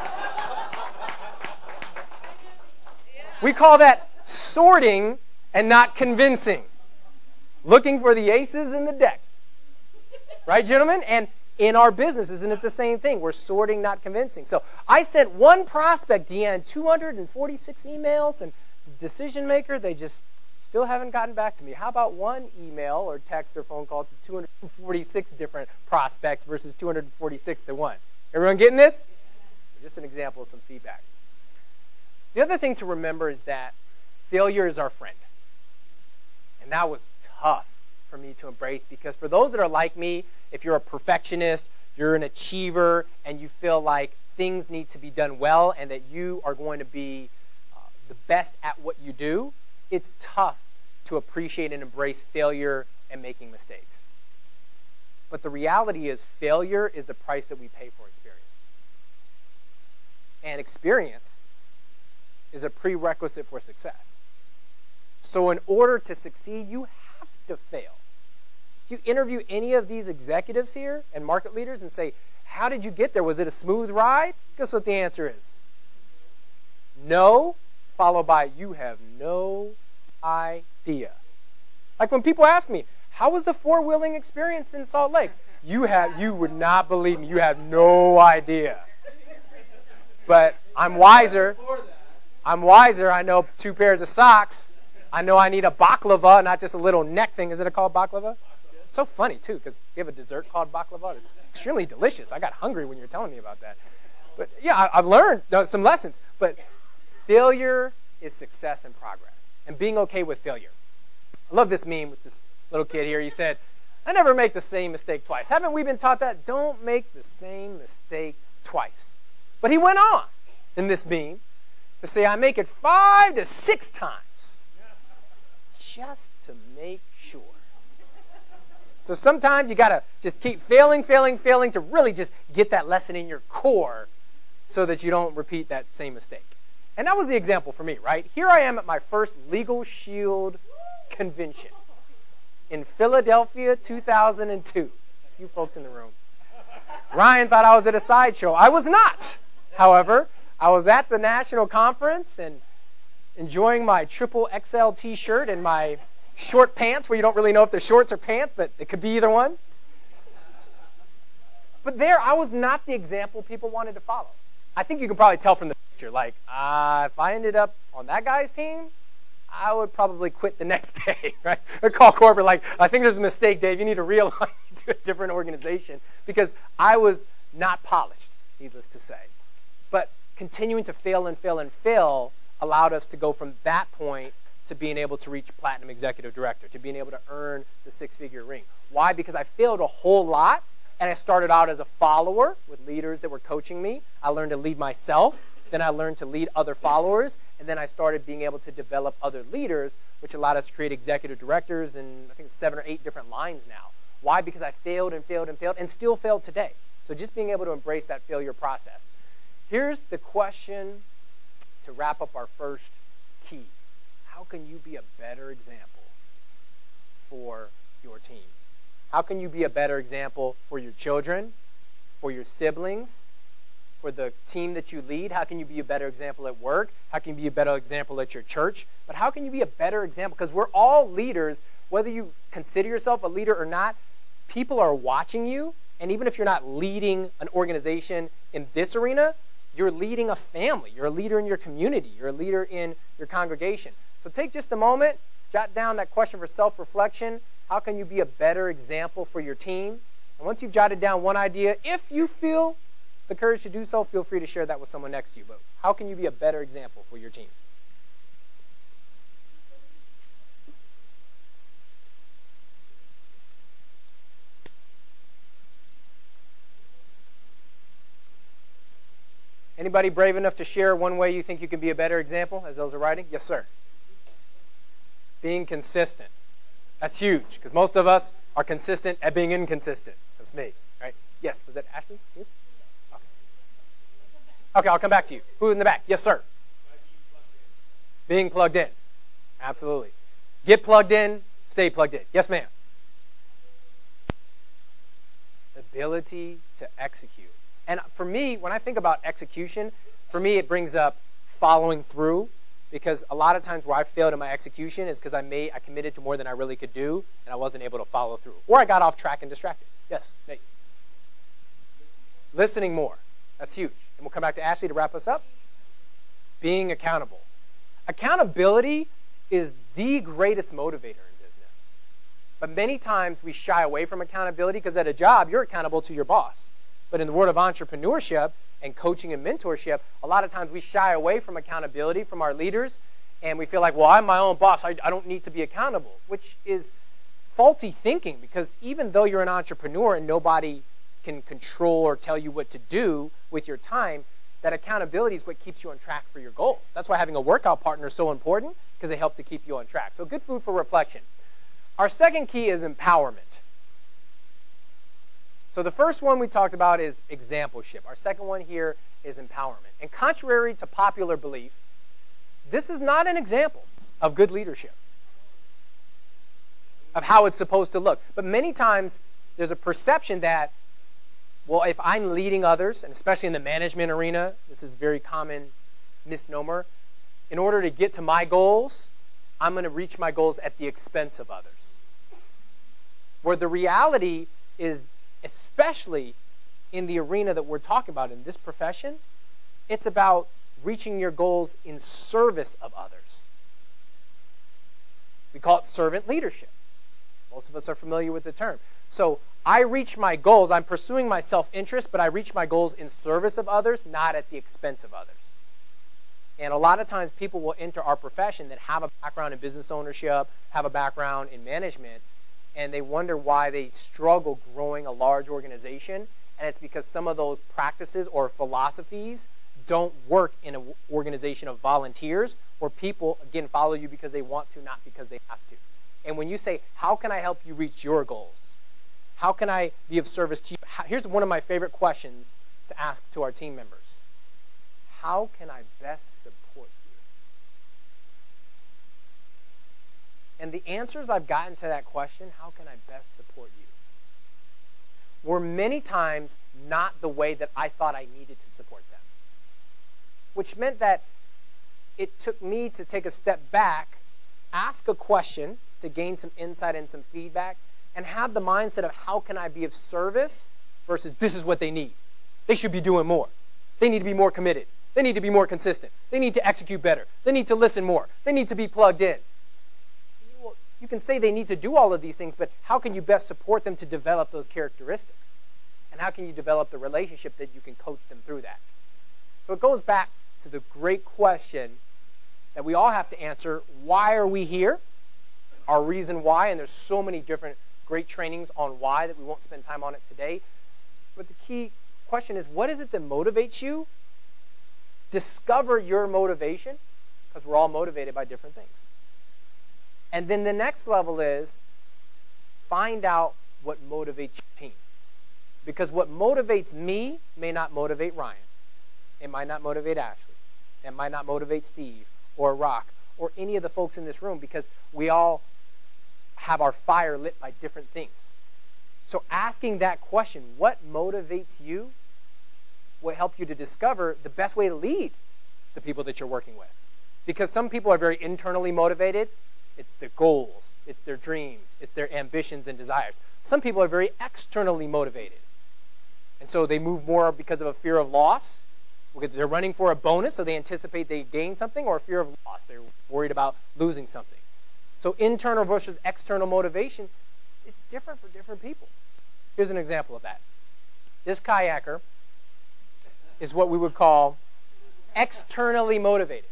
We call that sorting and not convincing. Looking for the aces in the deck. Right, gentlemen? And in our business, isn't it the same thing? We're sorting, not convincing. So I sent one prospect, Deanne, 246 emails, and the decision maker, they just still haven't gotten back to me. How about one email or text or phone call to 246 different prospects versus 246 to one? Everyone getting this? Just an example of some feedback. The other thing to remember is that failure is our friend. And that was tough for me to embrace, because for those that are like me, if you're a perfectionist, you're an achiever, and you feel like things need to be done well and that you are going to be the best at what you do, it's tough to appreciate and embrace failure and making mistakes. But the reality is failure is the price that we pay for experience. And experience is a prerequisite for success. So in order to succeed, you have to fail. If you interview any of these executives here and market leaders and say, how did you get there? Was it a smooth ride? Guess what the answer is? No, followed by you have no idea. Like when people ask me, how was the four-wheeling experience in Salt Lake? You would not believe me. You have no idea. But I'm wiser. I know 2 pairs of socks. I know I need a baklava, not just a little neck thing. Is it called baklava? It's so funny, too, because we have a dessert called baklava. It's extremely delicious. I got hungry when you were telling me about that. But yeah, I've learned some lessons. But failure is success and progress, and being okay with failure. I love this meme with this little kid here. He said, I never make the same mistake twice. Haven't we been taught that? Don't make the same mistake twice. But he went on in this meme to say, I make it 5 to 6 times just to make sure. So sometimes you got to just keep failing to really just get that lesson in your core so that you don't repeat that same mistake. And that was the example for me, right? Here I am at my first Legal Shield convention in Philadelphia, 2002. A few folks in the room. Ryan thought I was at a sideshow. I was not. However, I was at the national conference and enjoying my triple XL t-shirt and my short pants, where you don't really know if they're shorts or pants, but it could be either one. But there, I was not the example people wanted to follow. I think you can probably tell from the picture, like, if I ended up on that guy's team, I would probably quit the next day, right? Or call corporate, like, I think there's a mistake, Dave. You need to realign to a different organization, because I was not polished, needless to say. But continuing to fail allowed us to go from that point to being able to reach platinum executive director, to being able to earn the 6-figure ring. Why? Because I failed a whole lot, and I started out as a follower with leaders that were coaching me. I learned to lead myself, then I learned to lead other followers, and then I started being able to develop other leaders, which allowed us to create executive directors in, I think, 7 or 8 different lines now. Why? Because I failed and still failed today. So just being able to embrace that failure process. Here's the question to wrap up our first key. How can you be a better example for your team? How can you be a better example for your children, for your siblings, for the team that you lead? How can you be a better example at work? How can you be a better example at your church? But how can you be a better example? Because we're all leaders, whether you consider yourself a leader or not. People are watching you, and even if you're not leading an organization in this arena, you're leading a family. You're a leader in your community. You're a leader in your congregation. So take just a moment, jot down that question for self-reflection. How can you be a better example for your team? And once you've jotted down one idea, if you feel the courage to do so, feel free to share that with someone next to you. But how can you be a better example for your team? Anybody brave enough to share one way you think you can be a better example as those are writing? Yes, sir. Being consistent. That's huge, because most of us are consistent at being inconsistent. That's me, right? Yes, was that Ashley? You? Okay, I'll come back to you. Who in the back? Yes, sir. Being plugged in. Absolutely. Get plugged in, stay plugged in. Yes, ma'am. ability to execute. And for me, when I think about execution, for me it brings up following through, because a lot of times where I failed in my execution is because I committed to more than I really could do, and I wasn't able to follow through. Or I got off track and distracted. Yes, Nate. Listening more. That's huge. And we'll come back to Ashley to wrap us up. Being accountable. Accountability is the greatest motivator in business. But many times we shy away from accountability because at a job, you're accountable to your boss. But in the world of entrepreneurship and coaching and mentorship, a lot of times we shy away from accountability from our leaders, and we feel like, well, I'm my own boss. I don't need to be accountable, which is faulty thinking, because even though you're an entrepreneur and nobody can control or tell you what to do with your time, that accountability is what keeps you on track for your goals. That's why having a workout partner is so important, because they help to keep you on track. So good food for reflection. Our second key is empowerment. So the first one we talked about is exampleship. Our second one here is empowerment. And contrary to popular belief, this is not an example of good leadership, of how it's supposed to look. But many times there's a perception that, well, if I'm leading others, and especially in the management arena, this is a very common misnomer, in order to get to my goals, I'm going to reach my goals at the expense of others. Where the reality is, especially in the arena that we're talking about in this profession, it's about reaching your goals in service of others. We call it servant leadership. Most of us are familiar with the term. So I reach my goals, I'm pursuing my self-interest, but I reach my goals in service of others, not at the expense of others. And a lot of times people will enter our profession that have a background in business ownership, have a background in management, and they wonder why they struggle growing a large organization. And it's because some of those practices or philosophies don't work in an organization of volunteers, where people, again, follow you because they want to, not because they have to. And when you say, how can I help you reach your goals? How can I be of service to you? Here's one of my favorite questions to ask to our team members. How can I best support you? And the answers I've gotten to that question, how can I best support you, were many times not the way that I thought I needed to support them. Which meant that it took me to take a step back, ask a question to gain some insight and some feedback, and have the mindset of how can I be of service versus this is what they need. They should be doing more. They need to be more committed. They need to be more consistent. They need to execute better. They need to listen more. They need to be plugged in. You can say they need to do all of these things, but how can you best support them to develop those characteristics? And how can you develop the relationship that you can coach them through that? So it goes back to the great question that we all have to answer. Why are we here? Our reason why, and there's so many different great trainings on why that we won't spend time on it today. But the key question is, what is it that motivates you? Discover your motivation, because we're all motivated by different things. And then the next level is find out what motivates your team. Because what motivates me may not motivate Ryan. It might not motivate Ashley. It might not motivate Steve or Rock or any of the folks in this room, because we all have our fire lit by different things. So asking that question, what motivates you, will help you to discover the best way to lead the people that you're working with. Because some people are very internally motivated. It's their goals, it's their dreams, it's their ambitions and desires. Some people are very externally motivated. And so they move more because of a fear of loss. They're running for a bonus, so they anticipate they gain something, or a fear of loss. They're worried about losing something. So internal versus external motivation, it's different for different people. Here's an example of that. This kayaker is what we would call externally motivated.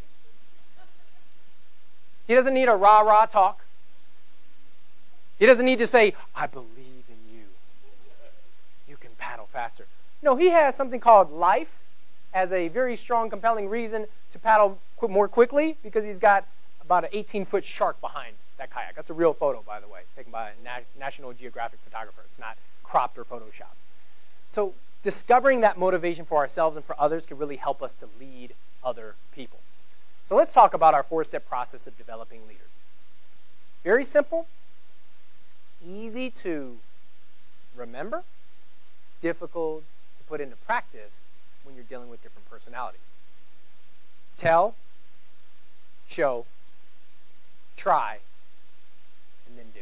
He doesn't need a rah-rah talk. He doesn't need to say, I believe in you. You can paddle faster. No, he has something called life as a very strong, compelling reason to paddle more quickly, because he's got about an 18-foot shark behind that kayak. That's a real photo, by the way, taken by a National Geographic photographer. It's not cropped or photoshopped. So discovering that motivation for ourselves and for others can really help us to lead other people. So let's talk about our 4-step process of developing leaders. Very simple, easy to remember, difficult to put into practice when you're dealing with different personalities. Tell, show, try, and then do.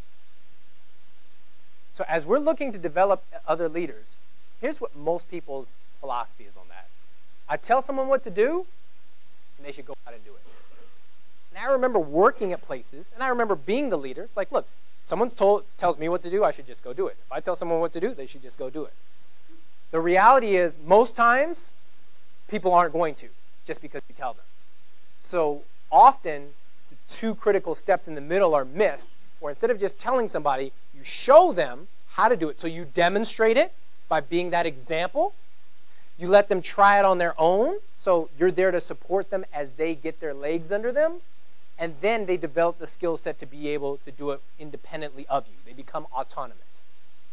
So as we're looking to develop other leaders, here's what most people's philosophy is on that. I tell someone what to do, and they should go out and do it. And I remember working at places, and I remember being the leader. It's like, look, tells me what to do, I should just go do it. If I tell someone what to do, they should just go do it. The reality is, most times, people aren't going to, just because you tell them. So often, the two critical steps in the middle are missed, where instead of just telling somebody, you show them how to do it. So you demonstrate it by being that example. You let them try it on their own, so you're there to support them as they get their legs under them. And then they develop the skill set to be able to do it independently of you. They become autonomous.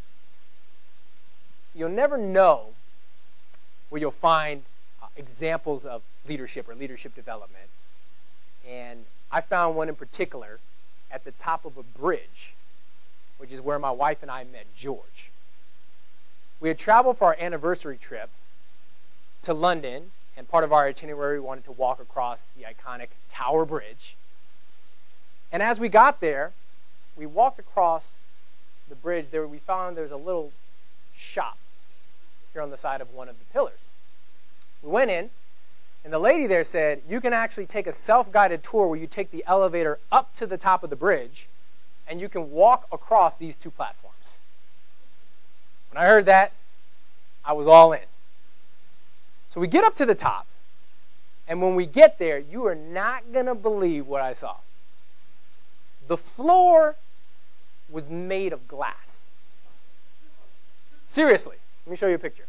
You'll never know where you'll find examples of leadership or leadership development. And I found one in particular at the top of a bridge, which is where my wife and I met George. We had traveled for our anniversary trip to London, and part of our itinerary we wanted to walk across the iconic Tower Bridge. And as we got there, we walked across the bridge. We found there's a little shop here on the side of one of the pillars. We went in, and the lady there said, you can actually take a self-guided tour where you take the elevator up to the top of the bridge, and you can walk across these two platforms. When I heard that, I was all in. So we get up to the top, and when we get there, you are not going to believe what I saw. The floor was made of glass. Seriously, let me show you a picture.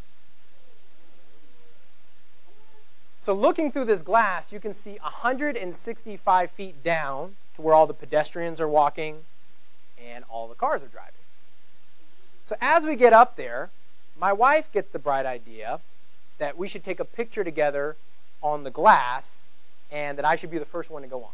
So looking through this glass, you can see 165 feet down to where all the pedestrians are walking and all the cars are driving. So as we get up there, my wife gets the bright idea that we should take a picture together on the glass and that I should be the first one to go on.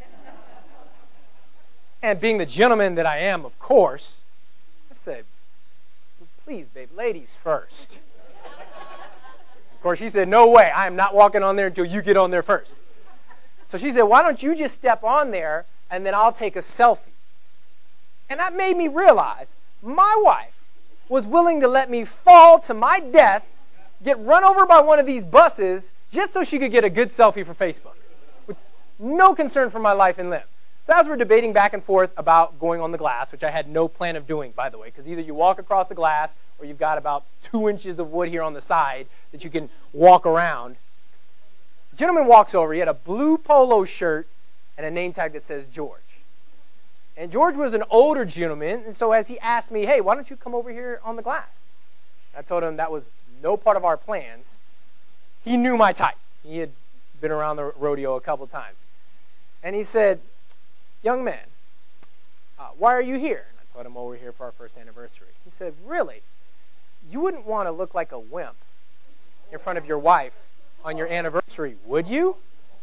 And being the gentleman that I am, of course, I said, please, babe, ladies first. Of course, she said, no way. I am not walking on there until you get on there first. So she said, why don't you just step on there, and then I'll take a selfie. And that made me realize my wife was willing to let me fall to my death, get run over by one of these buses, just so she could get a good selfie for Facebook, with no concern for my life and limb. So as we're debating back and forth about going on the glass, which I had no plan of doing, by the way, because either you walk across the glass or you've got about 2 inches of wood here on the side that you can walk around. The gentleman walks over. He had a blue polo shirt and a name tag that says George. And George was an older gentleman, and so as he asked me, hey, why don't you come over here on the glass? I told him that was no part of our plans. He knew my type. He had been around the rodeo a couple times. And he said, young man, why are you here? And I told him, we're here for our first anniversary. He said, really? You wouldn't want to look like a wimp in front of your wife on your anniversary, would you?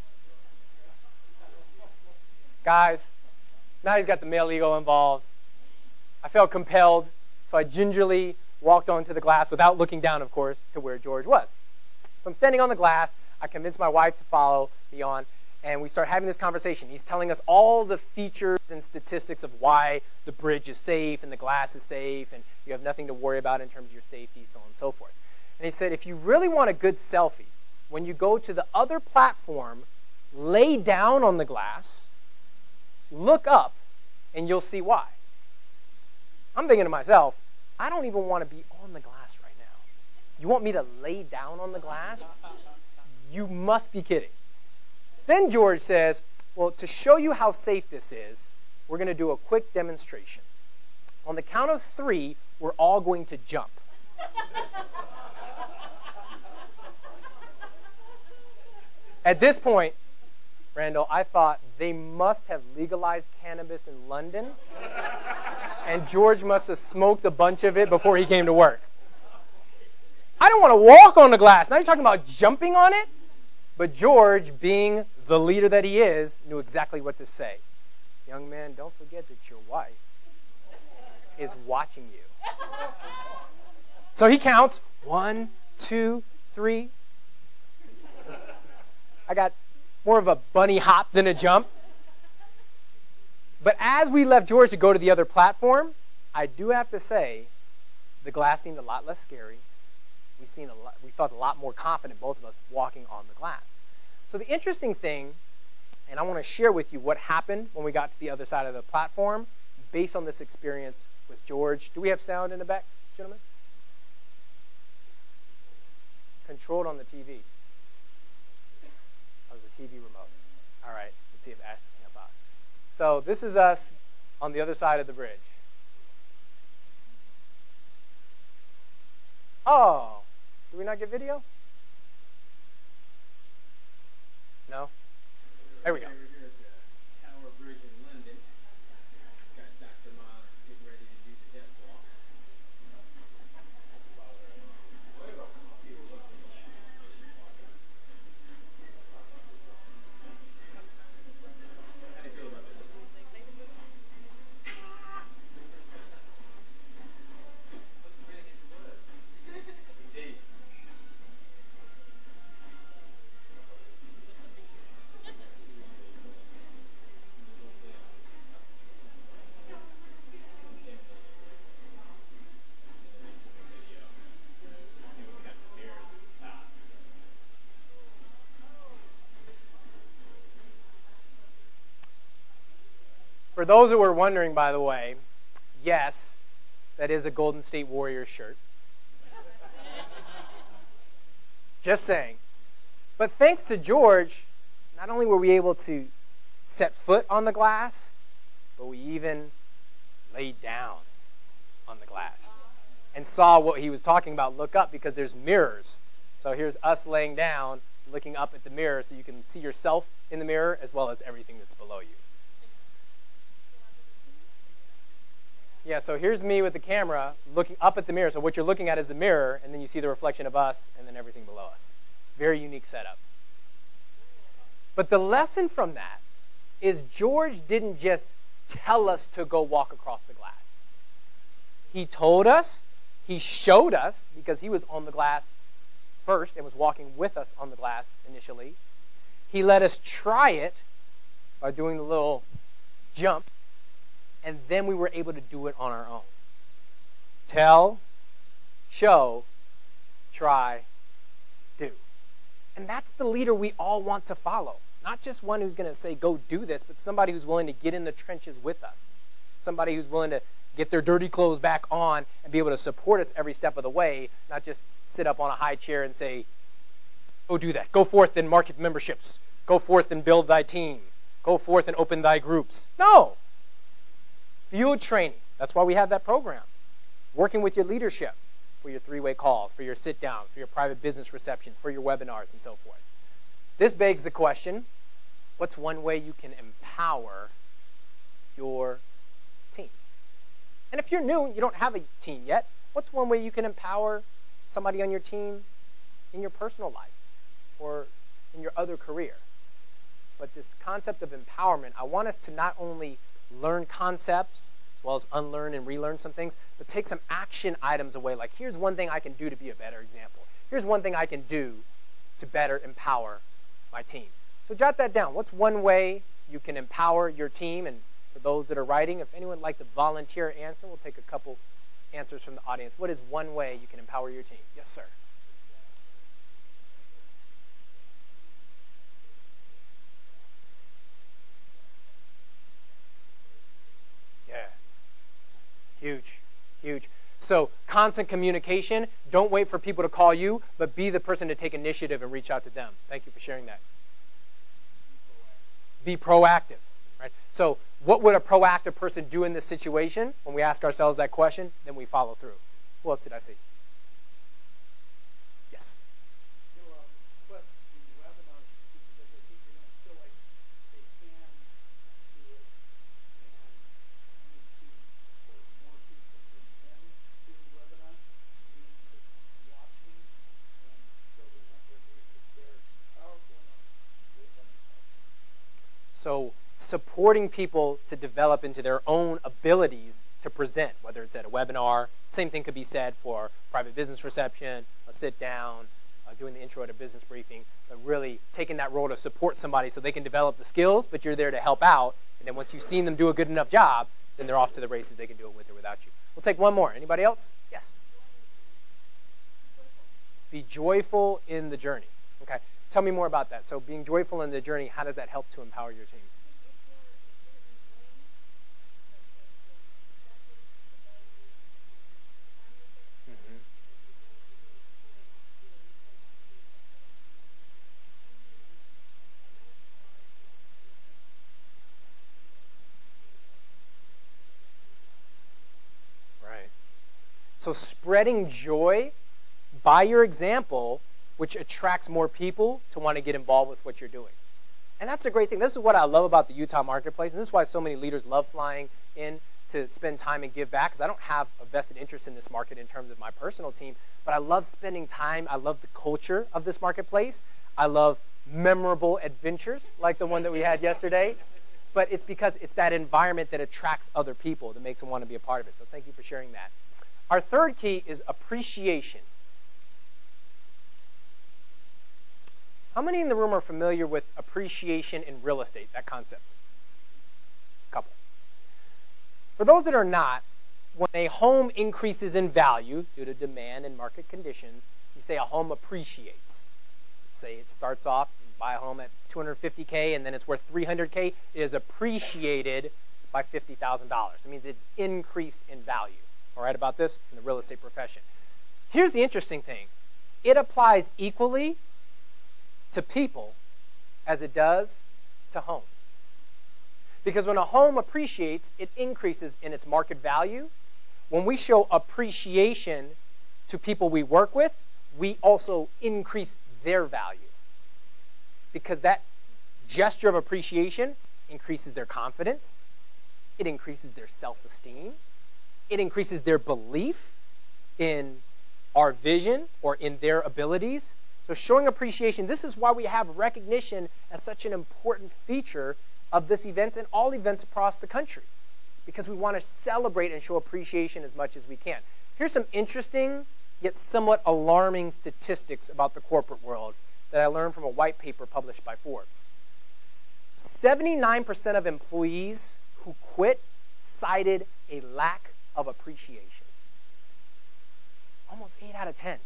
Guys, now he's got the male ego involved. I felt compelled, so I gingerly walked onto the glass without looking down, of course, to where George was. So I'm standing on the glass. I convinced my wife to follow me on, and we start having this conversation. He's telling us all the features and statistics of why the bridge is safe and the glass is safe and you have nothing to worry about in terms of your safety, so on and so forth. And he said, if you really want a good selfie, when you go to the other platform, lay down on the glass, look up, and you'll see why. I'm thinking to myself, I don't even want to be on the glass right now. You want me to lay down on the glass? You must be kidding. Then George says, well, to show you how safe this is, we're going to do a quick demonstration. On the count of 3, we're all going to jump. At this point, Randall, I thought they must have legalized cannabis in London, and George must have smoked a bunch of it before he came to work. I don't want to walk on the glass. Now you're talking about jumping on it? But George, being the leader that he is, knew exactly what to say. Young man, don't forget that your wife is watching you. So he counts 1, 2, 3. I got more of a bunny hop than a jump. But as we left George to go to the other platform, I do have to say, the glass seemed a lot less scary. We felt a lot more confident, both of us, walking on the glass. So the interesting thing, and I want to share with you what happened when we got to the other side of the platform based on this experience with George. Do we have sound in the back, gentlemen? Controlled on the TV. Oh, the TV remote. All right, let's see if Ashley can help out. So this is us on the other side of the bridge. Oh, do we not get video? No? There we go. We're here at the Tower Bridge in London. Got Dr. Ma getting ready to do the death walk. Follow her along. See what looks like as she's walking. How do you feel about this? Getting into the woods. Indeed. For those who were wondering, by the way, yes, that is a Golden State Warriors shirt. Just saying. But thanks to George, not only were we able to set foot on the glass, but we even laid down on the glass and saw what he was talking about, look up, because there's mirrors. So here's us laying down, looking up at the mirror so you can see yourself in the mirror as well as everything that's below you. Yeah, so here's me with the camera looking up at the mirror. So what you're looking at is the mirror, and then you see the reflection of us and then everything below us. Very unique setup. But the lesson from that is George didn't just tell us to go walk across the glass. He told us, he showed us, because he was on the glass first and was walking with us on the glass initially. He let us try it by doing the little jump, and then we were able to do it on our own. Tell, show, try, do. And that's the leader we all want to follow. Not just one who's going to say, go do this, but somebody who's willing to get in the trenches with us. Somebody who's willing to get their dirty clothes back on and be able to support us every step of the way, not just sit up on a high chair and say, go do that. Go forth and market memberships. Go forth and build thy team. Go forth and open thy groups. No. Field training. That's why we have that program. Working with your leadership for your three-way calls, for your sit-down, for your private business receptions, for your webinars, and so forth. This begs the question, what's one way you can empower your team? And if you're new and you don't have a team yet, what's one way you can empower somebody on your team in your personal life or in your other career? But this concept of empowerment, I want us to not only learn concepts as well as unlearn and relearn some things, but take some action items away. Like, here's one thing I can do to be a better example. Here's one thing I can do to better empower my team. So jot that down. What's one way you can empower your team? And for those that are writing, if anyone would like to volunteer answer, we'll take a couple answers from the audience. What is one way you can empower your team? Yes, sir. Yeah. Huge, huge. So constant communication. Don't wait for people to call you, but be the person to take initiative and reach out to them. Thank you for sharing that. Be proactive. Right? So what would a proactive person do in this situation? When we ask ourselves that question, then we follow through. Who else did I see? Yes. Request the webinars to people because I think they don't feel like they can do it, and wanting to support more people to attend to the webinar, me just watching and building up their group if they're powerful enough to do it by themselves. So supporting people to develop into their own abilities to present, whether it's at a webinar. Same thing could be said for private business reception, a sit down, doing the intro at a business briefing, but really taking that role to support somebody so they can develop the skills, but you're there to help out. And then once you've seen them do a good enough job, then they're off to the races. They can do it with or without you. We'll take one more. Anybody else? Yes. Be joyful in the journey. Okay. Tell me more about that. So being joyful in the journey, how does that help to empower your team? Right. So spreading joy by your example, which attracts more people to want to get involved with what you're doing. And that's a great thing. This is what I love about the Utah marketplace, and this is why so many leaders love flying in to spend time and give back, because I don't have a vested interest in this market in terms of my personal team, but I love spending time. I love the culture of this marketplace. I love memorable adventures like the one that we had yesterday. But it's because it's that environment that attracts other people that makes them want to be a part of it. So thank you for sharing that. Our third key is appreciation. How many in the room are familiar with appreciation in real estate, that concept? A couple. For those that are not, when a home increases in value due to demand and market conditions, you say a home appreciates. Say it starts off, you buy a home at $250K and then it's worth $300K. It is appreciated by $50,000. It means it's increased in value. All right about this in the real estate profession. Here's the interesting thing. It applies equally to people as it does to homes. Because when a home appreciates, it increases in its market value. When we show appreciation to people we work with, we also increase their value. Because that gesture of appreciation increases their confidence, it increases their self-esteem, it increases their belief in our vision or in their abilities. So showing appreciation, this is why we have recognition as such an important feature of this event and all events across the country, because we want to celebrate and show appreciation as much as we can. Here's some interesting yet somewhat alarming statistics about the corporate world that I learned from a white paper published by Forbes. 79% of employees who quit cited a lack of appreciation. Almost 8 out of 10.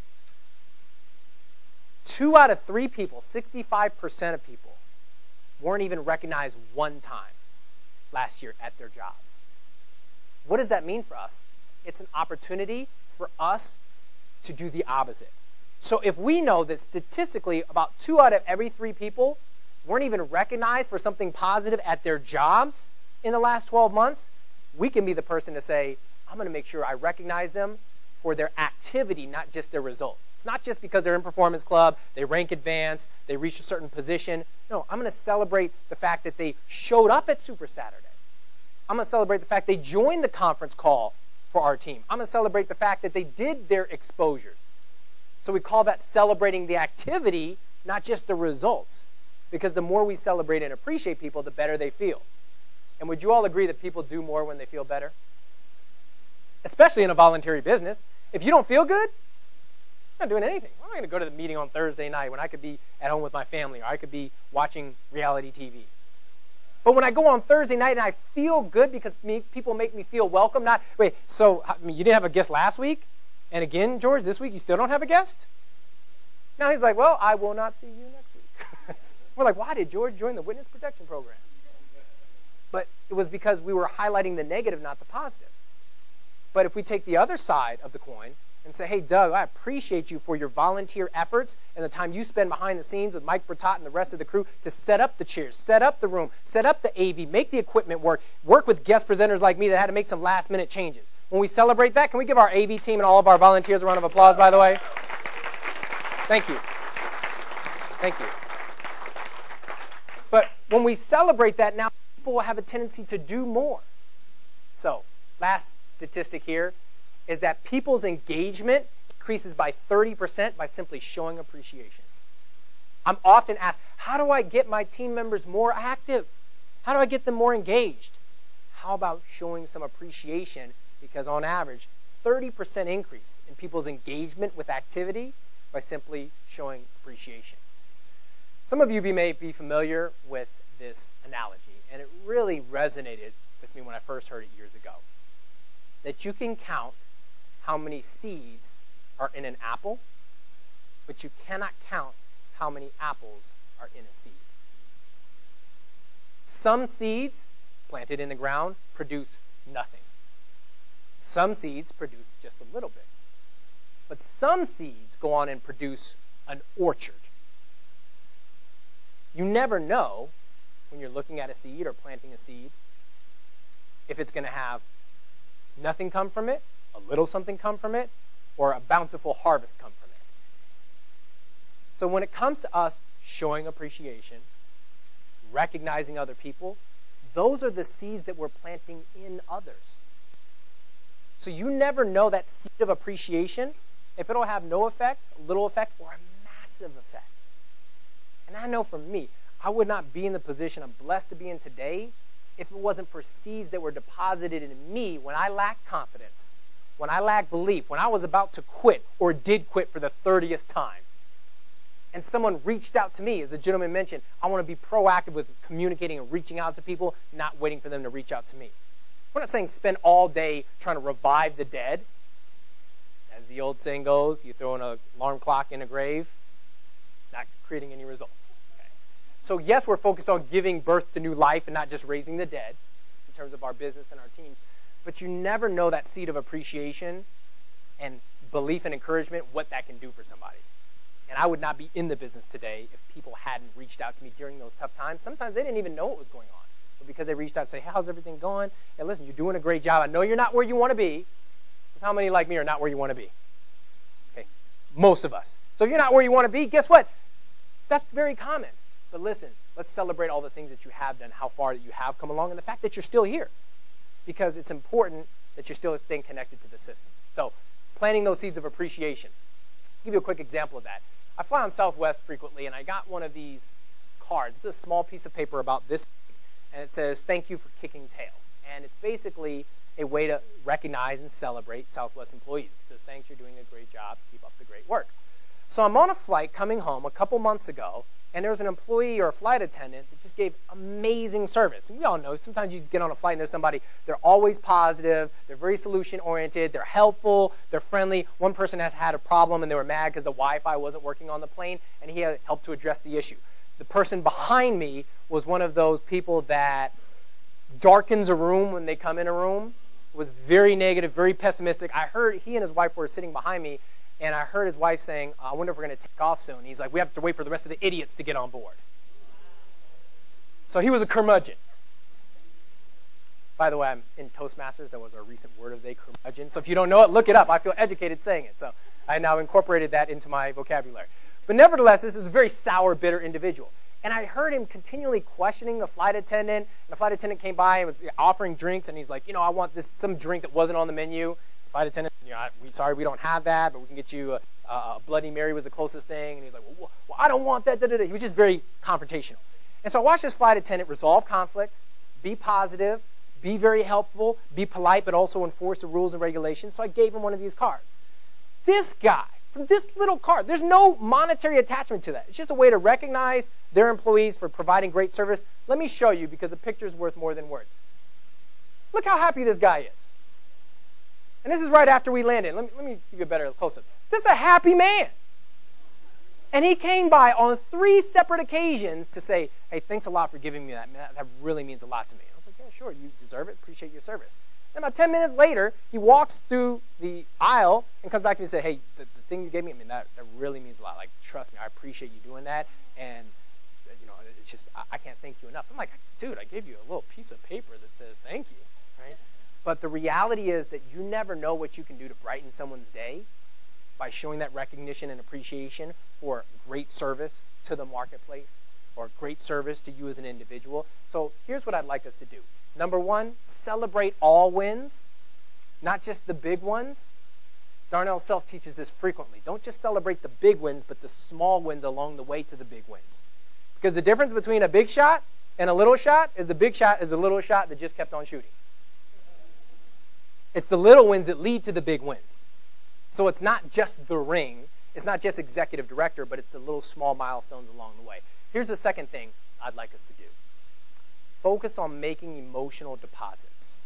2 out of 3 people, 65% of people, weren't even recognized one time last year at their jobs. What does that mean for us? It's an opportunity for us to do the opposite. So if we know that statistically about 2 out of every 3 people weren't even recognized for something positive at their jobs in the last 12 months, we can be the person to say, I'm going to make sure I recognize them for their activity, not just their results. It's not just because they're in Performance Club, they rank advanced, they reach a certain position. No, I'm going to celebrate the fact that they showed up at Super Saturday. I'm going to celebrate the fact they joined the conference call for our team. I'm going to celebrate the fact that they did their exposures. So we call that celebrating the activity, not just the results. Because the more we celebrate and appreciate people, the better they feel. And would you all agree that people do more when they feel better? Especially in a voluntary business. If you don't feel good, I'm not doing anything. I'm not going to go to the meeting on Thursday night when I could be at home with my family or I could be watching reality TV. But when I go on Thursday night and I feel good because people make me feel welcome, not, wait, so you didn't have a guest last week? And again, George, this week you still don't have a guest? Now he's like, well, I will not see you next week. We're like, why did George join the witness protection program? But it was because we were highlighting the negative, not the positive. But if we take the other side of the coin and say, hey, Doug, I appreciate you for your volunteer efforts and the time you spend behind the scenes with Mike Bertot and the rest of the crew to set up the chairs, set up the room, set up the AV, make the equipment work with guest presenters like me that had to make some last-minute changes. When we celebrate that, can we give our AV team and all of our volunteers a round of applause, by the way? Thank you. Thank you. But when we celebrate that, now people will have a tendency to do more. So, last statistic here is that people's engagement increases by 30% by simply showing appreciation. I'm often asked, how do I get my team members more active? How do I get them more engaged? How about showing some appreciation because on average, 30% increase in people's engagement with activity by simply showing appreciation. Some of you may be familiar with this analogy, and it really resonated with me when I first heard it years ago. That you can count how many seeds are in an apple, but you cannot count how many apples are in a seed. Some seeds planted in the ground produce nothing. Some seeds produce just a little bit. But some seeds go on and produce an orchard. You never know when you're looking at a seed or planting a seed if it's going to have nothing come from it, a little something come from it, or a bountiful harvest come from it. So when it comes to us showing appreciation, recognizing other people, those are the seeds that we're planting in others. So you never know that seed of appreciation, if it'll have no effect, a little effect, or a massive effect. And I know for me, I would not be in the position I'm blessed to be in today if it wasn't for seeds that were deposited in me when I lacked confidence, when I lacked belief, when I was about to quit or did quit for the 30th time. And someone reached out to me, as the gentleman mentioned, I want to be proactive with communicating and reaching out to people, not waiting for them to reach out to me. We're not saying spend all day trying to revive the dead. As the old saying goes, you throw an alarm clock in a grave, not creating any results. Okay. So yes, we're focused on giving birth to new life and not just raising the dead in terms of our business and our teams. But you never know that seed of appreciation and belief and encouragement, what that can do for somebody. And I would not be in the business today if people hadn't reached out to me during those tough times. Sometimes they didn't even know what was going on. But because they reached out and say, hey, how's everything going? Hey, listen, you're doing a great job. I know you're not where you want to be. Because how many like me are not where you want to be? Okay, most of us. So if you're not where you want to be, guess what? That's very common. But listen, let's celebrate all the things that you have done, how far that you have come along, and the fact that you're still here. Because it's important that you're still staying connected to the system. So planting those seeds of appreciation. I'll give you a quick example of that. I fly on Southwest frequently, and I got one of these cards. It's a small piece of paper about this big, and it says, thank you for kicking tail. And it's basically a way to recognize and celebrate Southwest employees. It says, thanks, you're doing a great job. Keep up the great work. So I'm on a flight coming home a couple months ago, and there was an employee or a flight attendant that just gave amazing service. And we all know sometimes you just get on a flight and there's somebody, they're always positive, they're very solution-oriented, they're helpful, they're friendly. One person has had a problem and they were mad because the Wi-Fi wasn't working on the plane, and he had helped to address the issue. The person behind me was one of those people that darkens a room when they come in a room, was very negative, very pessimistic. I heard he and his wife were sitting behind me, and I heard his wife saying, I wonder if we're going to take off soon. He's like, we have to wait for the rest of the idiots to get on board. So he was a curmudgeon. By the way, I'm in Toastmasters. That was our recent word of the day, curmudgeon. So if you don't know it, look it up. I feel educated saying it. So I now incorporated that into my vocabulary. But nevertheless, this is a very sour, bitter individual. And I heard him continually questioning the flight attendant. And the flight attendant came by and was offering drinks. And he's like, I want some drink that wasn't on the menu. The flight attendant, sorry, we don't have that, but we can get you a Bloody Mary was the closest thing. And he's like, well, I don't want that. He was just very confrontational. And so I watched this flight attendant resolve conflict, be positive, be very helpful, be polite, but also enforce the rules and regulations. So I gave him one of these cards. This guy, from this little card, there's no monetary attachment to that. It's just a way to recognize their employees for providing great service. Let me show you, because a picture is worth more than words. Look how happy this guy is. And this is right after we landed. Let me give you a better close-up. This is a happy man. And he came by on 3 separate occasions to say, hey, thanks a lot for giving me that. That really means a lot to me. I was like, yeah, sure, you deserve it. Appreciate your service. Then about 10 minutes later, he walks through the aisle and comes back to me and says, hey, the thing you gave me, that really means a lot. Like, trust me, I appreciate you doing that. And, it's just, I can't thank you enough. I'm like, dude, I gave you a little piece of paper that says thank you, right? But the reality is that you never know what you can do to brighten someone's day by showing that recognition and appreciation for great service to the marketplace or great service to you as an individual. So here's what I'd like us to do. Number 1, celebrate all wins, not just the big ones. Darnell Self teaches this frequently. Don't just celebrate the big wins, but the small wins along the way to the big wins. Because the difference between a big shot and a little shot is the big shot is a little shot that just kept on shooting. It's the little wins that lead to the big wins. So it's not just the ring. It's not just executive director, but it's the little small milestones along the way. Here's the second thing I'd like us to do. Focus on making emotional deposits.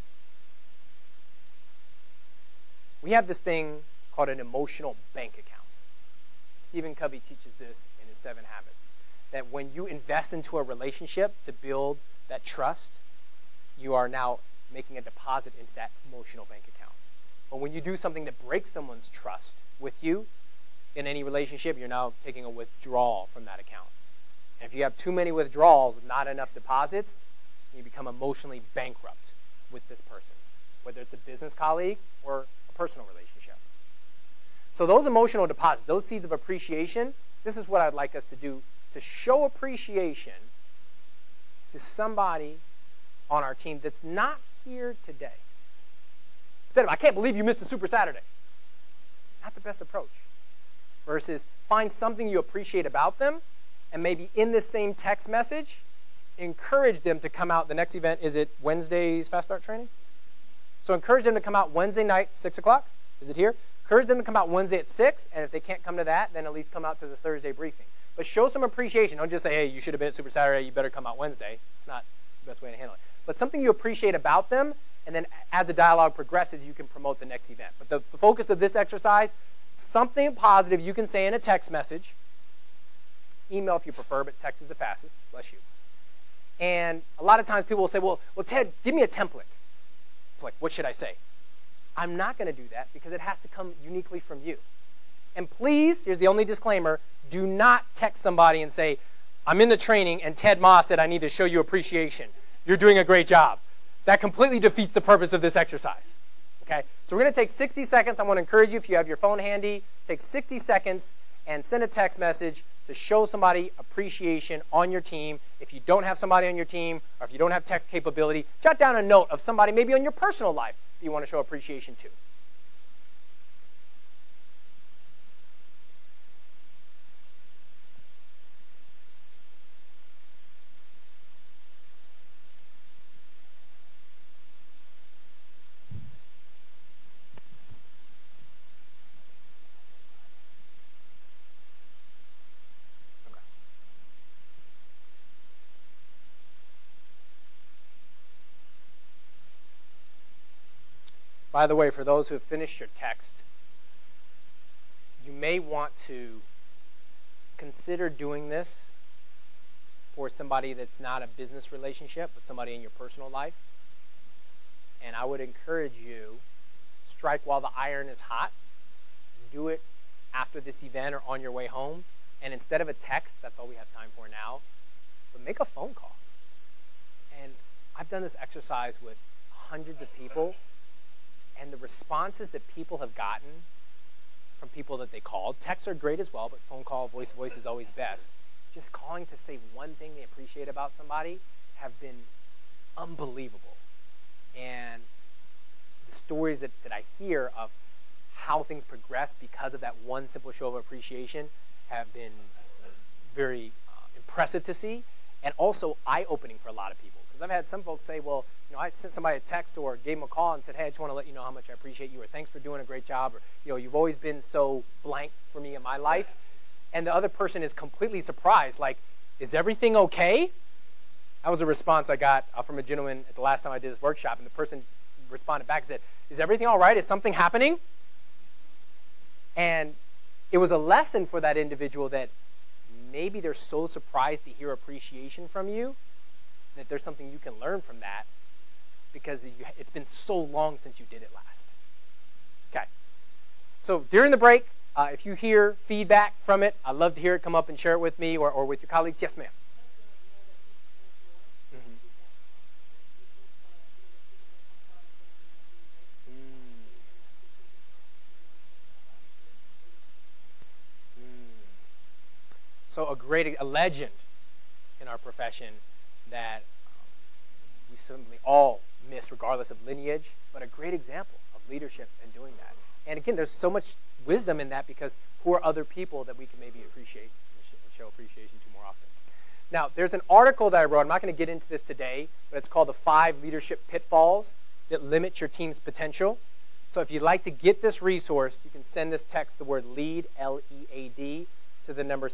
We have this thing called an emotional bank account. Stephen Covey teaches this in his 7 Habits, that when you invest into a relationship to build that trust, you are now making a deposit into that emotional bank account. But when you do something that breaks someone's trust with you in any relationship, you're now taking a withdrawal from that account. And if you have too many withdrawals, not enough deposits, you become emotionally bankrupt with this person, whether it's a business colleague or a personal relationship. So those emotional deposits, those seeds of appreciation, this is what I'd like us to do to show appreciation to somebody on our team that's not here today. Instead of, I can't believe you missed a Super Saturday. Not the best approach. Versus find something you appreciate about them, and maybe in this same text message, encourage them to come out. The next event, is it Wednesday's Fast Start training? So encourage them to come out Wednesday night, 6 o'clock. Is it here? Encourage them to come out Wednesday at 6, and if they can't come to that, then at least come out to the Thursday briefing. But show some appreciation. Don't just say, hey, you should have been at Super Saturday, you better come out Wednesday. It's not the best way to handle it. But something you appreciate about them, and then as the dialogue progresses, you can promote the next event. But the focus of this exercise, something positive you can say in a text message, email if you prefer, but text is the fastest, bless you. And a lot of times people will say, well, Ted, give me a template. It's like, what should I say? I'm not going to do that because it has to come uniquely from you. And please, here's the only disclaimer, do not text somebody and say, I'm in the training and Ted Ma said I need to show you appreciation. You're doing a great job. That completely defeats the purpose of this exercise. Okay? So we're going to take 60 seconds. I want to encourage you, if you have your phone handy, take 60 seconds and send a text message to show somebody appreciation on your team. If you don't have somebody on your team, or if you don't have text capability, jot down a note of somebody maybe on your personal life that you want to show appreciation to. By the way, for those who have finished your text, you may want to consider doing this for somebody that's not a business relationship, but somebody in your personal life. And I would encourage you, strike while the iron is hot. Do it after this event or on your way home. And instead of a text, that's all we have time for now, but make a phone call. And I've done this exercise with hundreds of people, and the responses that people have gotten from people that they called, texts are great as well, but phone call, voice is always best. Just calling to say one thing they appreciate about somebody have been unbelievable. And the stories that I hear of how things progress because of that one simple show of appreciation have been very impressive to see, and also eye-opening for a lot of people. Because I've had some folks say, well, I sent somebody a text or gave them a call and said, hey, I just want to let you know how much I appreciate you, or thanks for doing a great job, or you've always been so blank for me in my life. And the other person is completely surprised, like, is everything okay? That was a response I got from a gentleman at the last time I did this workshop, and the person responded back and said, is everything all right? Is something happening? And it was a lesson for that individual that maybe they're so surprised to hear appreciation from you that there's something you can learn from that, because it's been so long since you did it last. Okay. So during the break, if you hear feedback from it, I'd love to hear it. Come up and share it with me or with your colleagues. Yes, ma'am. Mm-hmm. So a legend in our profession that we simply all miss regardless of lineage, but a great example of leadership and doing that. And again, there's so much wisdom in that, because who are other people that we can maybe appreciate and show appreciation to more often? Now, there's an article that I wrote. I'm not going to get into this today, but it's called The 5 Leadership Pitfalls That Limit Your Team's Potential. So if you'd like to get this resource, you can send this text, the word LEAD, L-E-A-D, to the number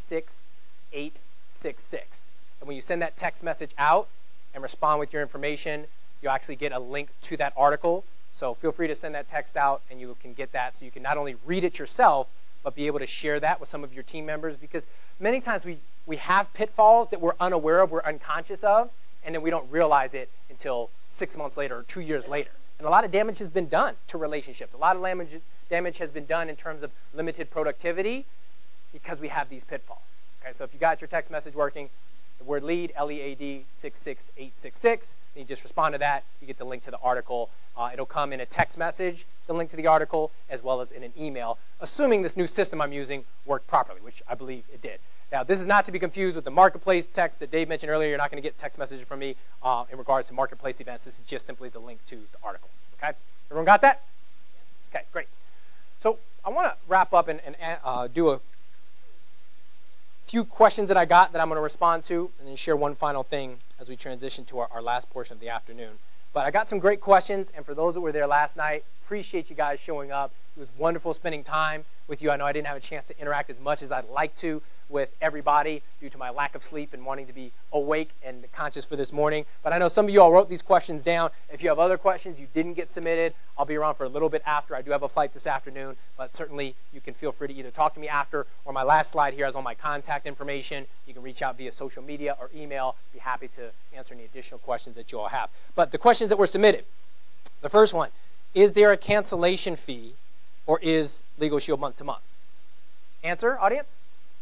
66866. And when you send that text message out and respond with your information, you'll actually get a link to that article. So feel free to send that text out, and you can get that so you can not only read it yourself, but be able to share that with some of your team members, because many times we have pitfalls that we're unaware of, we're unconscious of, and then we don't realize it until 6 months later or 2 years later. And a lot of damage has been done to relationships. A lot of damage has been done in terms of limited productivity because we have these pitfalls. Okay, so if you got your text message working, the word LEAD, L-E-A-D, 66866, and you just respond to that, you get the link to the article. It'll come in a text message, the link to the article, as well as in an email, assuming this new system I'm using worked properly, which I believe it did. Now, this is not to be confused with the Marketplace text that Dave mentioned earlier. You're not going to get text messages from me in regards to Marketplace events. This is just simply the link to the article. Okay? Everyone got that? Okay, great. So I want to wrap up and do a few questions that I got that I'm going to respond to, and then share one final thing as we transition to our last portion of the afternoon. But I got some great questions, and for those that were there last night, appreciate you guys showing up. It was wonderful spending time with you. I know I didn't have a chance to interact as much as I'd like to with everybody due to my lack of sleep and wanting to be awake and conscious for this morning. But I know some of you all wrote these questions down. If you have other questions you didn't get submitted, I'll be around for a little bit after. I do have a flight this afternoon, but certainly you can feel free to either talk to me after, or my last slide here has all my contact information. You can reach out via social media or email. Be happy to answer any additional questions that you all have. But the questions that were submitted, the first one, is there a cancellation fee, or is Legal Shield month to month? Answer, audience?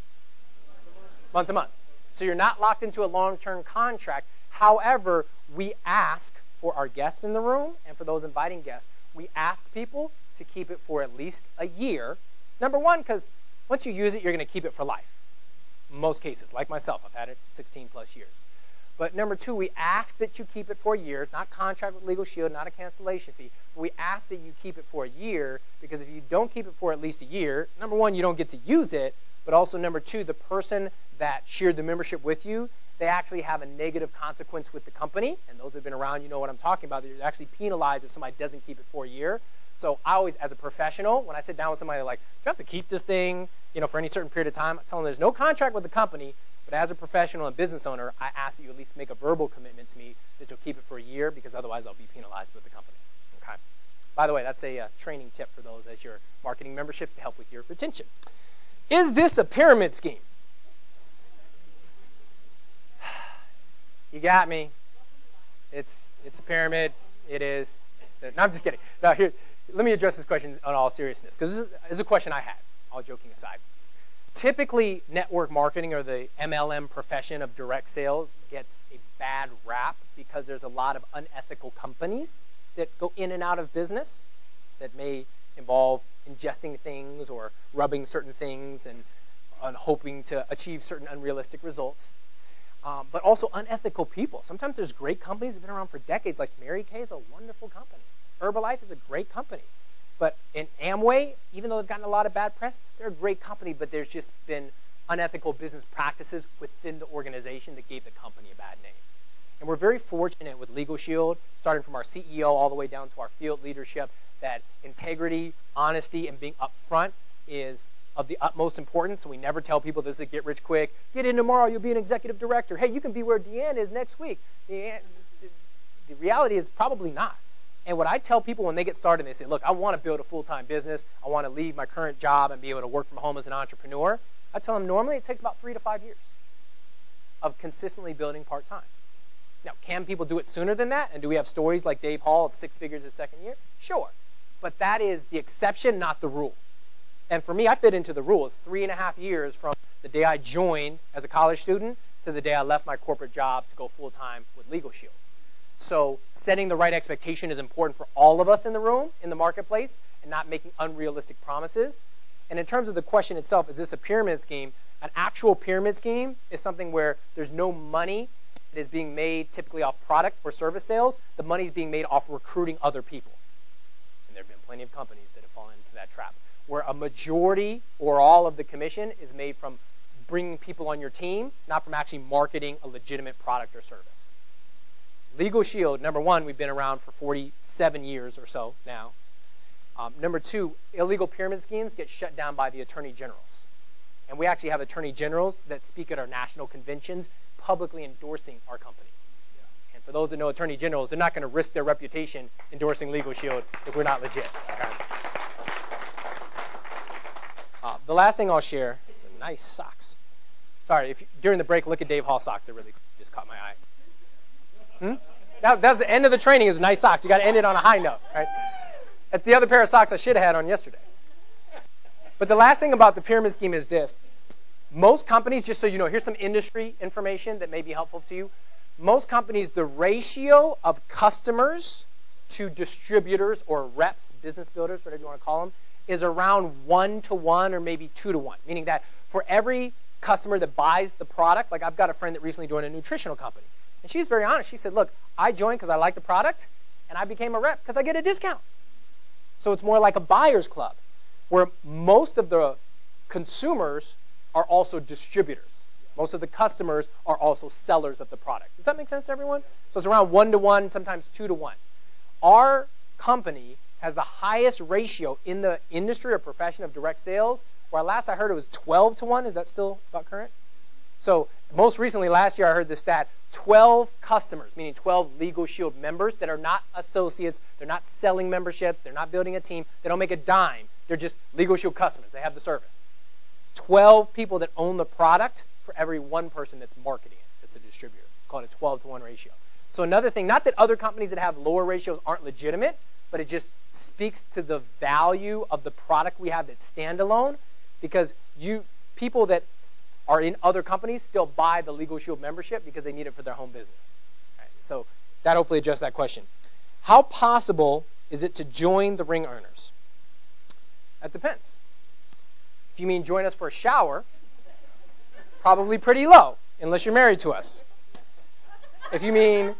Month to month. So you're not locked into a long-term contract. However, we ask for our guests in the room and for those inviting guests, we ask people to keep it for at least a year. Number one, because once you use it, you're going to keep it for life. In most cases, like myself, I've had it 16 plus years. But number two, we ask that you keep it for a year, not contract with Legal Shield, not a cancellation fee. But we ask that you keep it for a year, because if you don't keep it for at least a year, number one, you don't get to use it, but also number two, the person that shared the membership with you, they actually have a negative consequence with the company. And those who have been around, you know what I'm talking about. They're actually penalized if somebody doesn't keep it for a year. So I always, as a professional, when I sit down with somebody, they're like, do you have to keep this thing, for any certain period of time? I tell them there's no contract with the company, but as a professional and business owner, I ask that you at least make a verbal commitment to me that you'll keep it for a year, because otherwise I'll be penalized with the company. Okay. By the way, that's a training tip for those as your marketing memberships to help with your retention. Is this a pyramid scheme? You got me. It's a pyramid. It is. No, I'm just kidding. Now here, let me address this question in all seriousness, because this is a question I had, all joking aside. Typically, network marketing, or the MLM profession of direct sales, gets a bad rap because there's a lot of unethical companies that go in and out of business that may involve ingesting things or rubbing certain things and hoping to achieve certain unrealistic results. But also unethical people. Sometimes there's great companies that have been around for decades, like Mary Kay is a wonderful company. Herbalife is a great company. But in Amway, even though they've gotten a lot of bad press, they're a great company, but there's just been unethical business practices within the organization that gave the company a bad name. And we're very fortunate with Legal Shield, starting from our CEO all the way down to our field leadership, that integrity, honesty, and being upfront is of the utmost importance. So we never tell people this is a get rich quick. Get in tomorrow, you'll be an executive director. Hey, you can be where Deanne is next week. The reality is probably not. And what I tell people when they get started, they say, look, I want to build a full-time business. I want to leave my current job and be able to work from home as an entrepreneur. I tell them normally it takes about 3 to 5 years of consistently building part-time. Now, can people do it sooner than that? And do we have stories like Dave Hall of 6 figures his second year? Sure. But that is the exception, not the rule. And for me, I fit into the rule. It's 3.5 years from the day I joined as a college student to the day I left my corporate job to go full-time with Legal Shield. So setting the right expectation is important for all of us in the room, in the marketplace, and not making unrealistic promises. And in terms of the question itself, is this a pyramid scheme? An actual pyramid scheme is something where there's no money that is being made typically off product or service sales. The money is being made off recruiting other people. And there have been plenty of companies that have fallen into that trap, where a majority or all of the commission is made from bringing people on your team, not from actually marketing a legitimate product or service. Legal Shield, number one, we've been around for 47 years or so now. Number 2, illegal pyramid schemes get shut down by the attorney generals. And we actually have attorney generals that speak at our national conventions publicly endorsing our company. And for those that know attorney generals, they're not going to risk their reputation endorsing Legal Shield if we're not legit. Okay? The last thing I'll share is a nice socks. Sorry, if you, during the break, look at Dave Hall socks. It really just caught my eye. That's the end of the training is nice socks. You got to end it on a high note, right? That's the other pair of socks I should have had on yesterday. But the last thing about the pyramid scheme is this. Most companies, just so you know, here's some industry information that may be helpful to you. Most companies, the ratio of customers to distributors or reps, business builders, whatever you want to call them, is around 1-to-1 or maybe 2-to-1, meaning that for every customer that buys the product, like I've got a friend that recently joined a nutritional company, and she's very honest. She said, look, I joined because I like the product, and I became a rep because I get a discount. So it's more like a buyer's club, where most of the consumers are also distributors. Most of the customers are also sellers of the product. Does that make sense to everyone? So it's around 1-to-1, sometimes 2-to-1. Our company has the highest ratio in the industry or profession of direct sales, where last I heard it was 12-to-1. Is that still about current? So most recently, last year, I heard the stat, 12 customers, meaning 12 Legal Shield members that are not associates, they're not selling memberships, they're not building a team, they don't make a dime, they're just Legal Shield customers, they have the service. 12 people that own the product for every one person that's marketing it, that's a distributor. It's called a 12-to-1 ratio. So another thing, not that other companies that have lower ratios aren't legitimate, but it just speaks to the value of the product we have that's standalone, because people that are in other companies still buy the Legal Shield membership because they need it for their home business. Right? So that hopefully addressed that question. How possible is it to join the Ring Earners? That depends. If you mean join us for a shower, probably pretty low, unless you're married to us. If you mean,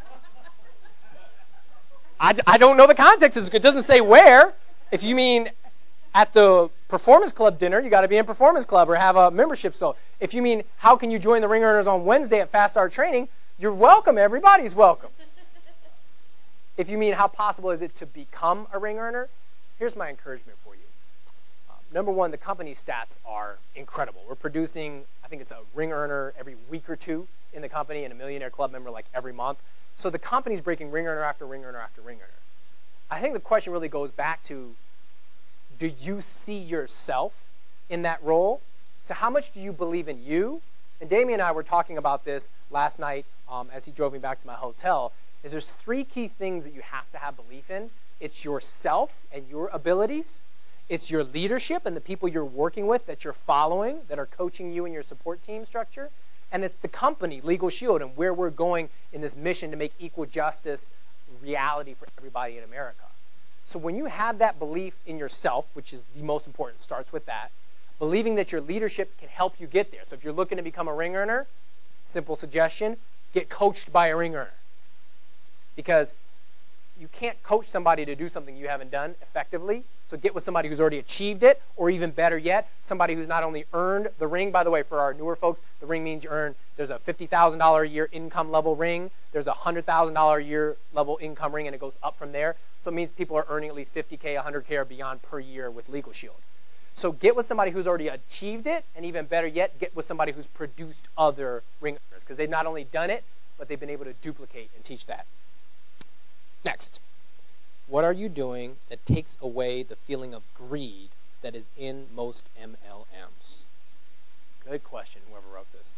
I don't know the context. It doesn't say where. If you mean at the Performance Club dinner, you got to be in Performance Club or have a membership. So if you mean how can you join the Ring Earners on Wednesday at Fast Start Training, you're welcome. Everybody's welcome. If you mean how possible is it to become a Ring Earner, here's my encouragement for you. Number one, the company stats are incredible. We're producing, I think it's a Ring Earner every week or two in the company and a Millionaire Club member like every month. So the company's breaking Ring Earner after Ring Earner after Ring Earner. I think the question really goes back to, do you see yourself in that role? So how much do you believe in you? And Damien and I were talking about this last night as he drove me back to my hotel, is there's 3 key things that you have to have belief in. It's yourself and your abilities. It's your leadership and the people you're working with that you're following, that are coaching you in your support team structure. And it's the company, Legal Shield, and where we're going in this mission to make equal justice reality for everybody in America. So when you have that belief in yourself, which is the most important, starts with that, believing that your leadership can help you get there. So if you're looking to become a Ring Earner, simple suggestion, get coached by a Ring Earner. Because you can't coach somebody to do something you haven't done effectively. So get with somebody who's already achieved it, or even better yet, somebody who's not only earned the ring. By the way, for our newer folks, the ring means you earn, there's a $50,000 a year income level ring, there's a $100,000 a year level income ring, and it goes up from there. So it means people are earning at least $50K, $100K, or beyond per year with Legal Shield. So get with somebody who's already achieved it, and even better yet, get with somebody who's produced other ring earners, because they've not only done it, but they've been able to duplicate and teach that. Next. What are you doing that takes away the feeling of greed that is in most MLMs? Good question, whoever wrote this.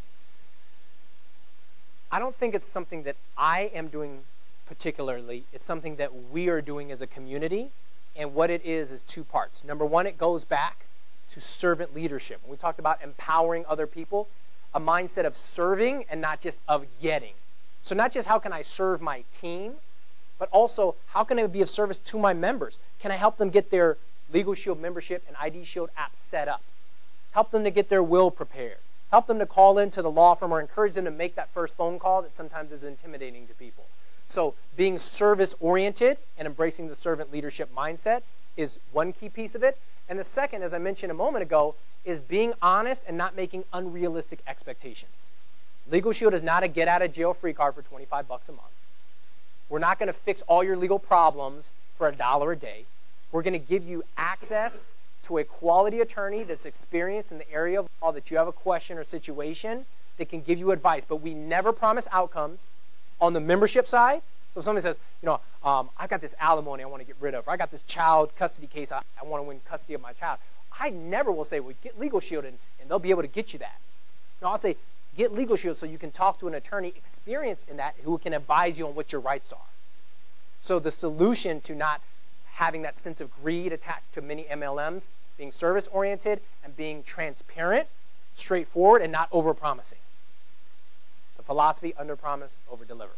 I don't think it's something that I am doing particularly. It's something that we are doing as a community, and what it is 2 parts. Number one, it goes back to servant leadership. When we talked about empowering other people, a mindset of serving and not just of getting. So not just how can I serve my team, but also, how can I be of service to my members? Can I help them get their Legal Shield membership and ID Shield app set up? Help them to get their will prepared. Help them to call into the law firm or encourage them to make that first phone call that sometimes is intimidating to people. So being service-oriented and embracing the servant leadership mindset is one key piece of it. And the second, as I mentioned a moment ago, is being honest and not making unrealistic expectations. Legal Shield is not a get-out-of-jail-free card for $25 a month. We're not going to fix all your legal problems for $1 a day. We're going to give you access to a quality attorney that's experienced in the area of law that you have a question or situation that can give you advice. But we never promise outcomes on the membership side. So if somebody says, I've got this alimony I want to get rid of, or I got this child custody case I want to win custody of my child, I never will say, well, get Legal Shield and they'll be able to get you that. No, I'll say, get Legal Shield so you can talk to an attorney experienced in that who can advise you on what your rights are. So the solution to not having that sense of greed attached to many MLMs, being service-oriented and being transparent, straightforward, and not over-promising. The philosophy, under-promise, over-deliver.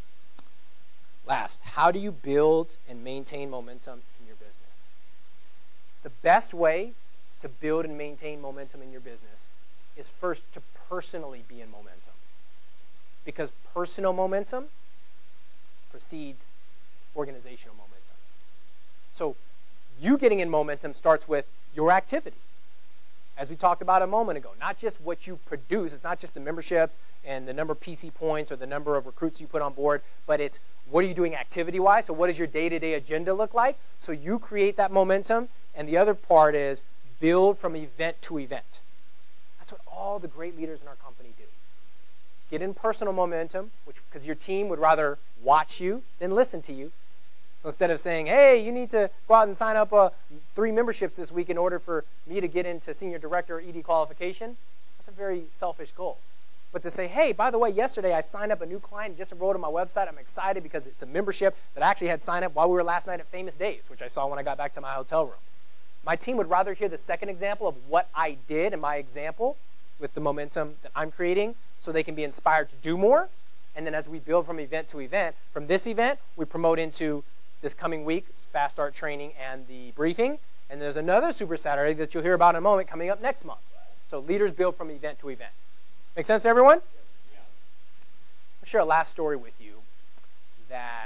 Last, how do you build and maintain momentum in your business? The best way to build and maintain momentum in your business is first to personally be in momentum. Because personal momentum precedes organizational momentum. So you getting in momentum starts with your activity. As we talked about a moment ago, not just what you produce, it's not just the memberships and the number of PC points or the number of recruits you put on board, but it's what are you doing activity-wise? So what does your day-to-day agenda look like? So you create that momentum, and the other part is build from event to event. That's what all the great leaders in our company do. Get in personal momentum, because your team would rather watch you than listen to you. So instead of saying, hey, you need to go out and sign up 3 memberships this week in order for me to get into senior director or ED qualification, that's a very selfish goal. But to say, hey, by the way, yesterday I signed up a new client, just enrolled on my website. I'm excited because it's a membership that I actually had signed up while we were last night at Famous Days, which I saw when I got back to my hotel room. My team would rather hear the second example of what I did in my example with the momentum that I'm creating so they can be inspired to do more. And then as we build from event to event, from this event, we promote into this coming week, Fast Start training and the briefing. And there's another Super Saturday that you'll hear about in a moment coming up next month. So leaders build from event to event. Make sense to everyone? Yeah. I'll share a last story with you that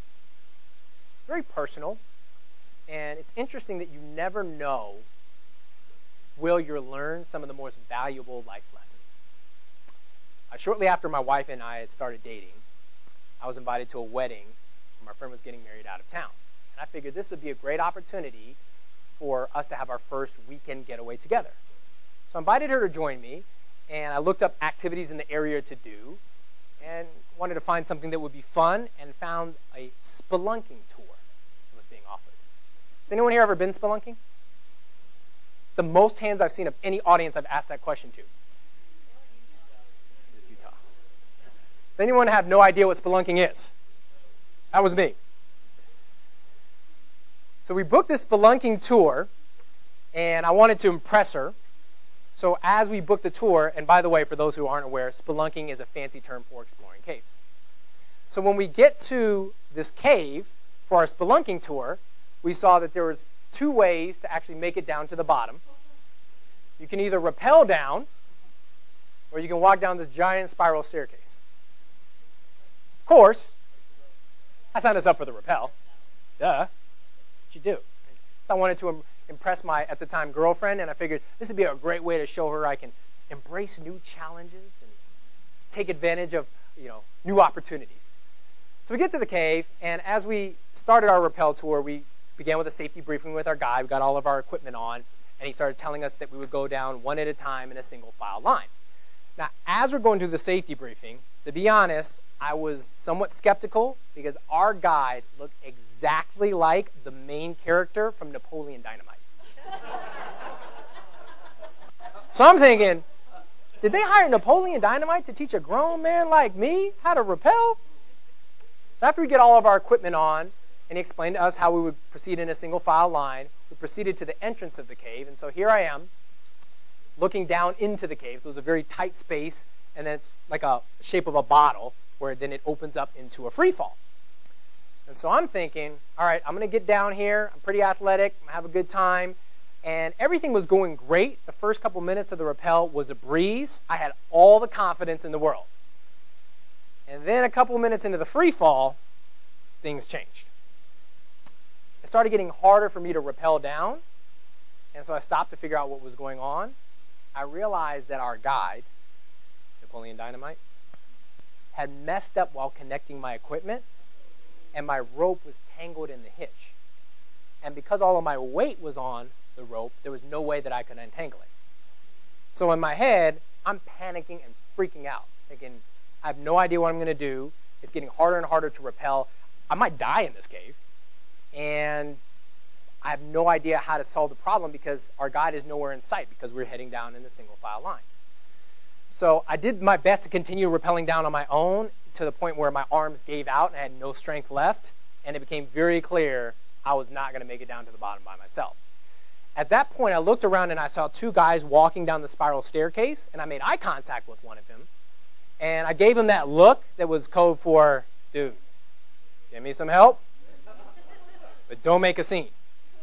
is very personal. And it's interesting that you never know will you learn some of the most valuable life lessons. Shortly after my wife and I had started dating, I was invited to a wedding where my friend was getting married out of town. And I figured this would be a great opportunity for us to have our first weekend getaway together. So I invited her to join me, and I looked up activities in the area to do and wanted to find something that would be fun and found a spelunking tour that was being offered. Has anyone here ever been spelunking? It's the most hands I've seen of any audience I've asked that question to. It's Utah. Does anyone have no idea what spelunking is? That was me. So we booked this spelunking tour, and I wanted to impress her. So as we booked the tour, and by the way, for those who aren't aware, spelunking is a fancy term for exploring caves. So when we get to this cave for our spelunking tour, we saw that there was 2 ways to actually make it down to the bottom. You can either rappel down, or you can walk down this giant spiral staircase. Of course, I signed us up for the rappel. Duh. What you do. So I wanted to impress my, at the time, girlfriend, and I figured this would be a great way to show her I can embrace new challenges and take advantage of, new opportunities. So we get to the cave, and as we started our rappel tour, we began with a safety briefing with our guide. We got all of our equipment on, and he started telling us that we would go down one at a time in a single file line. Now, as we're going through the safety briefing, to be honest, I was somewhat skeptical because our guide looked exactly like the main character from Napoleon Dynamite. So I'm thinking, did they hire Napoleon Dynamite to teach a grown man like me how to rappel? So after we get all of our equipment on, and he explained to us how we would proceed in a single file line, we proceeded to the entrance of the cave. And so here I am, looking down into the cave. So it was a very tight space, and then it's like a shape of a bottle, where then it opens up into a free fall. And so I'm thinking, all right, I'm going to get down here. I'm pretty athletic. I'm going to have a good time. And everything was going great. The first couple minutes of the rappel was a breeze. I had all the confidence in the world. And then a couple minutes into the free fall, things changed. It started getting harder for me to rappel down. And so I stopped to figure out what was going on. I realized that our guide, Napoleon Dynamite, had messed up while connecting my equipment, and my rope was tangled in the hitch. And because all of my weight was on the rope, there was no way that I could untangle it. So in my head, I'm panicking and freaking out, thinking, I have no idea what I'm going to do. It's getting harder and harder to rappel. I might die in this cave. And I have no idea how to solve the problem because our guide is nowhere in sight because we're heading down in a single file line. So I did my best to continue rappelling down on my own to the point where my arms gave out and I had no strength left. And it became very clear I was not going to make it down to the bottom by myself. At that point, I looked around and I saw two guys walking down the spiral staircase, and I made eye contact with one of them. And I gave him that look that was code for, dude, give me some help, but don't make a scene.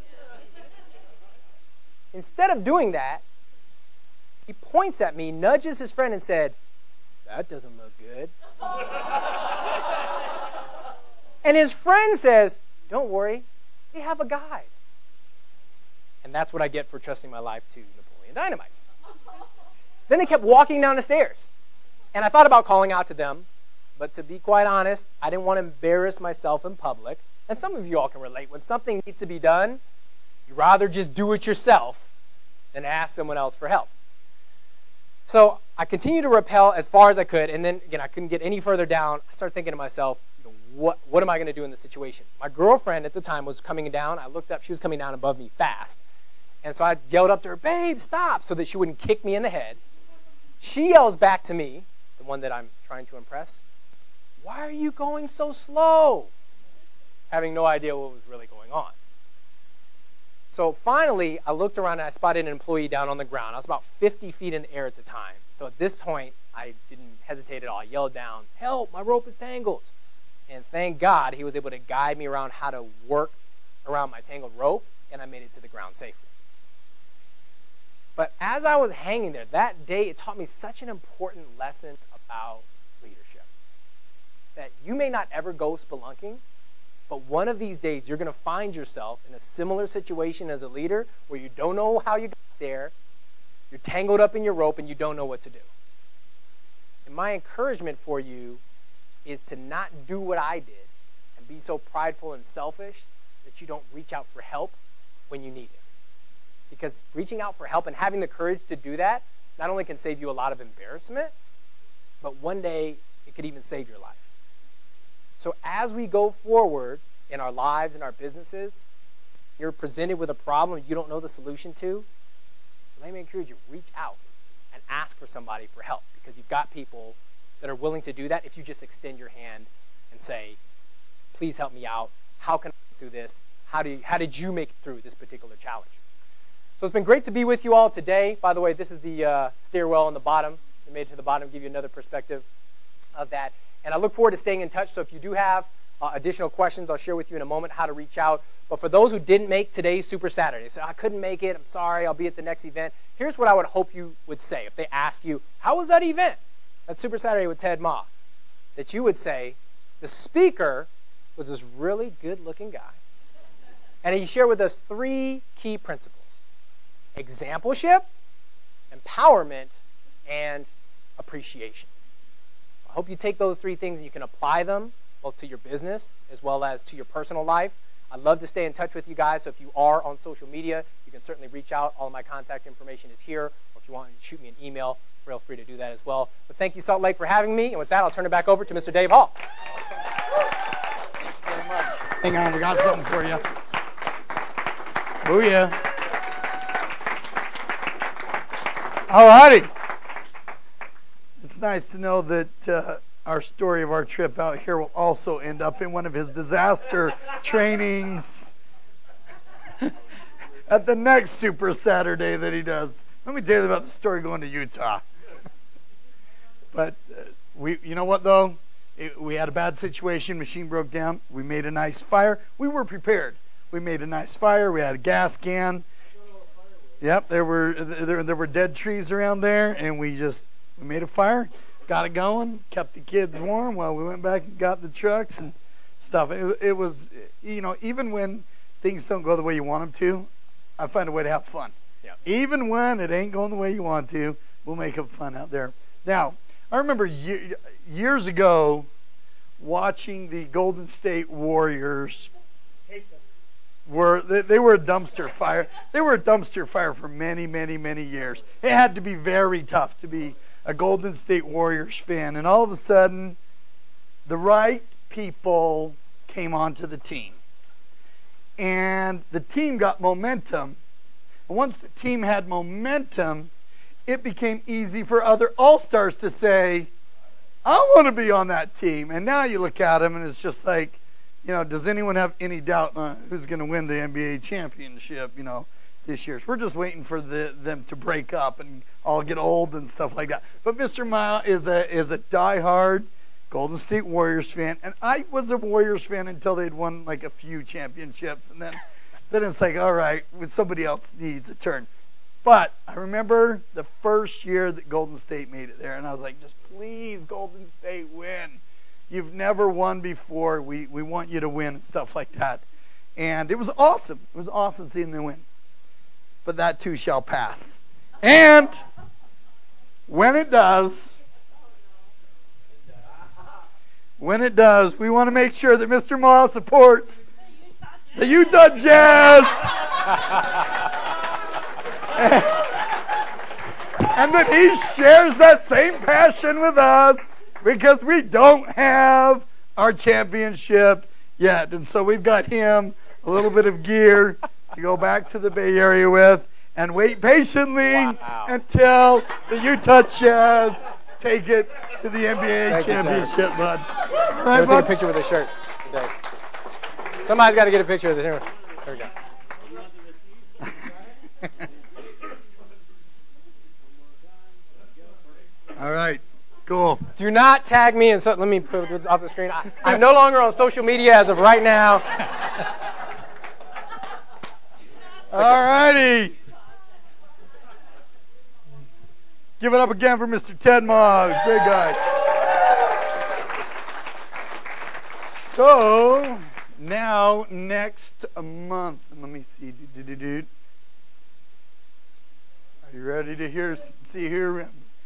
Instead of doing that, he points at me, nudges his friend, and said, that doesn't look good. And his friend says, don't worry, we have a guide. And that's what I get for trusting my life to Napoleon Dynamite. Then they kept walking down the stairs. And I thought about calling out to them, but to be quite honest, I didn't want to embarrass myself in public. And some of you all can relate. When something needs to be done, you'd rather just do it yourself than ask someone else for help. So I continued to rappel as far as I could, and then, again, I couldn't get any further down. I started thinking to myself, what am I going to do in this situation? My girlfriend at the time was coming down. I looked up. She was coming down above me fast. And so I yelled up to her, babe, stop, so that she wouldn't kick me in the head. She yells back to me, the one that I'm trying to impress, why are you going so slow? Having no idea what was really going on. So finally, I looked around and I spotted an employee down on the ground. I was about 50 feet in the air at the time. So at this point, I didn't hesitate at all. I yelled down, help, my rope is tangled. And thank God he was able to guide me around how to work around my tangled rope, and I made it to the ground safely. But as I was hanging there, that day, it taught me such an important lesson about leadership. That you may not ever go spelunking, but one of these days, you're going to find yourself in a similar situation as a leader where you don't know how you got there, you're tangled up in your rope, and you don't know what to do. And my encouragement for you is to not do what I did and be so prideful and selfish that you don't reach out for help when you need it. Because reaching out for help and having the courage to do that not only can save you a lot of embarrassment, but one day it could even save your life. So as we go forward in our lives and our businesses, you're presented with a problem you don't know the solution to, let me encourage you, reach out and ask for somebody for help because you've got people that are willing to do that if you just extend your hand and say, please help me out. How can I get through this? How did you make it through this particular challenge? So it's been great to be with you all today. By the way, this is the stairwell on the bottom. We made it to the bottom, give you another perspective of that. And I look forward to staying in touch. So if you do have additional questions, I'll share with you in a moment how to reach out. But for those who didn't make today's Super Saturday, say, I couldn't make it, I'm sorry, I'll be at the next event. Here's what I would hope you would say if they ask you, how was that event? That Super Saturday with Ted Ma, that you would say, the speaker was this really good-looking guy, and he shared with us 3 key principles: exampleship, empowerment, and appreciation. So I hope you take those 3 things and you can apply them both to your business as well as to your personal life. I'd love to stay in touch with you guys, so if you are on social media, you can certainly reach out. All of my contact information is here, or if you want to shoot me an email, feel free to do that as well. But thank you, Salt Lake, for having me. And with that, I'll turn it back over to Mr. Dave Hall. Thank you very much. Hang on, we got something for you. Booyah. All righty. It's nice to know that our story of our trip out here will also end up in one of his disaster trainings at the next Super Saturday that he does. Let me tell you about the story going to Utah. But you know what, though? We had a bad situation. Machine broke down. We made a nice fire. We were prepared. We made a nice fire. We had a gas can. Yep, there were dead trees around there, and we made a fire, got it going, kept the kids warm while we went back and got the trucks and stuff. It was, even when things don't go the way you want them to, I find a way to have fun. Yeah. Even when it ain't going the way you want to, we'll make it fun out there. Now, I remember years ago watching the Golden State Warriors. they were a dumpster fire. They were a dumpster fire for many, many, many years. It had to be very tough to be a Golden State Warriors fan. And all of a sudden, the right people came onto the team. And the team got momentum. And once the team had momentum, it became easy for other all-stars to say, I want to be on that team. And now you look at them and it's just like, does anyone have any doubt on who's going to win the NBA championship, this year? So we're just waiting for them to break up and all get old and stuff like that. But Mr. Mile is a diehard Golden State Warriors fan. And I was a Warriors fan until they'd won like a few championships. And then it's like, all right, somebody else needs a turn. But I remember the first year that Golden State made it there. And I was like, just please, Golden State, win. You've never won before. We want you to win and stuff like that. And it was awesome. It was awesome seeing them win. But that too shall pass. And when it does, we want to make sure that Mr. Ma supports the Utah Jazz. And that he shares that same passion with us. Because we don't have our championship yet. And so we've got him a little bit of gear to go back to the Bay Area with and wait patiently until the Utah Jazz take it to the NBA championship, bud. All right, take a picture with the shirt today. Somebody's got to get a picture of the shirt. There we go. All right. Cool. Do not tag me and so let me put this off the screen. I'm no longer on social media as of right now. All righty. Give it up again for Mr. Ted Moggs. Great guy. So now next month, let me see. Are you ready to see here?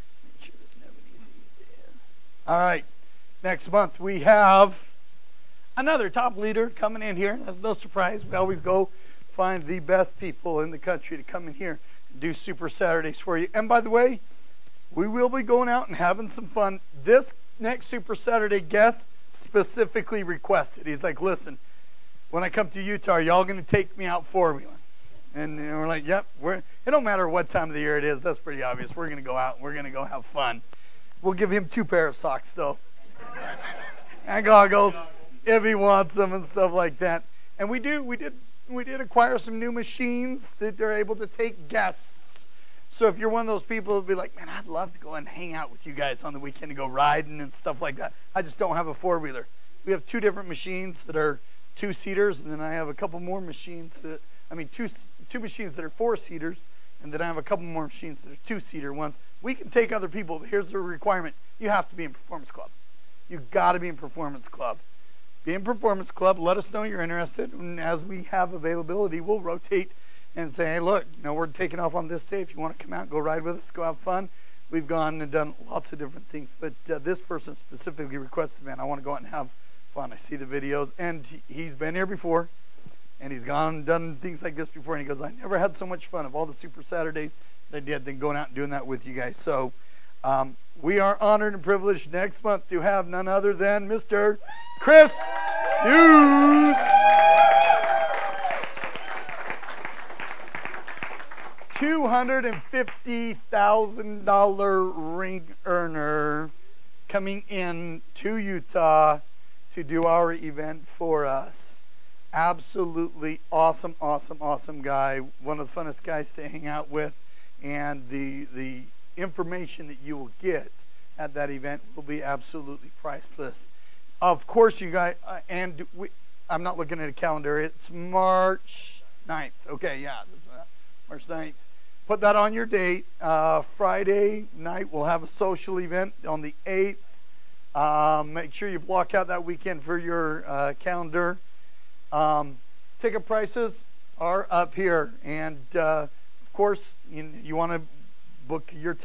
All right, next month we have another top leader coming in here. That's no surprise. We always go find the best people in the country to come in here and do Super Saturdays for you. And by the way, we will be going out and having some fun. This next Super Saturday guest specifically requested. He's like, listen, when I come to Utah, are y'all going to take me out four-wheeling? And we're like, yep. It don't matter what time of the year it is. That's pretty obvious. We're going to go out and we're going to go have fun. We'll give him 2 pairs of socks, though, and goggles if he wants them and stuff like that. And we did acquire some new machines that are able to take guests. So if you're one of those people who'll be like, man, I'd love to go and hang out with you guys on the weekend and go riding and stuff like that. I just don't have a four-wheeler. We have 2 different machines that are 2-seaters, and then I have a couple more machines two machines that are 4-seaters, and then I have a couple more machines that are 2-seater ones. We can take other people, but here's the requirement. You have to be in Performance Club. You've got to be in Performance Club. Be in Performance Club. Let us know you're interested. And as we have availability, we'll rotate and say, hey, look, we're taking off on this day. If you want to come out and go ride with us, go have fun. We've gone and done lots of different things. But this person specifically requested, man, I want to go out and have fun. I see the videos. And he's been here before. And he's gone and done things like this before. And he goes, I never had so much fun of all the Super Saturdays that I did than going out and doing that with you guys. So we are honored and privileged next month to have none other than Mr. Chris Hughes. $250,000 ring earner coming in to Utah to do our event for us. Absolutely awesome, awesome, awesome guy. One of the funnest guys to hang out with. And the information that you will get at that event will be absolutely priceless. Of course, you guys, I'm not looking at a calendar. It's March 9th. Okay, yeah, March 9th. Put that on your date. Friday night, we'll have a social event on the 8th. Make sure you block out that weekend for your calendar. Ticket prices are up here. And, of course, you want to book your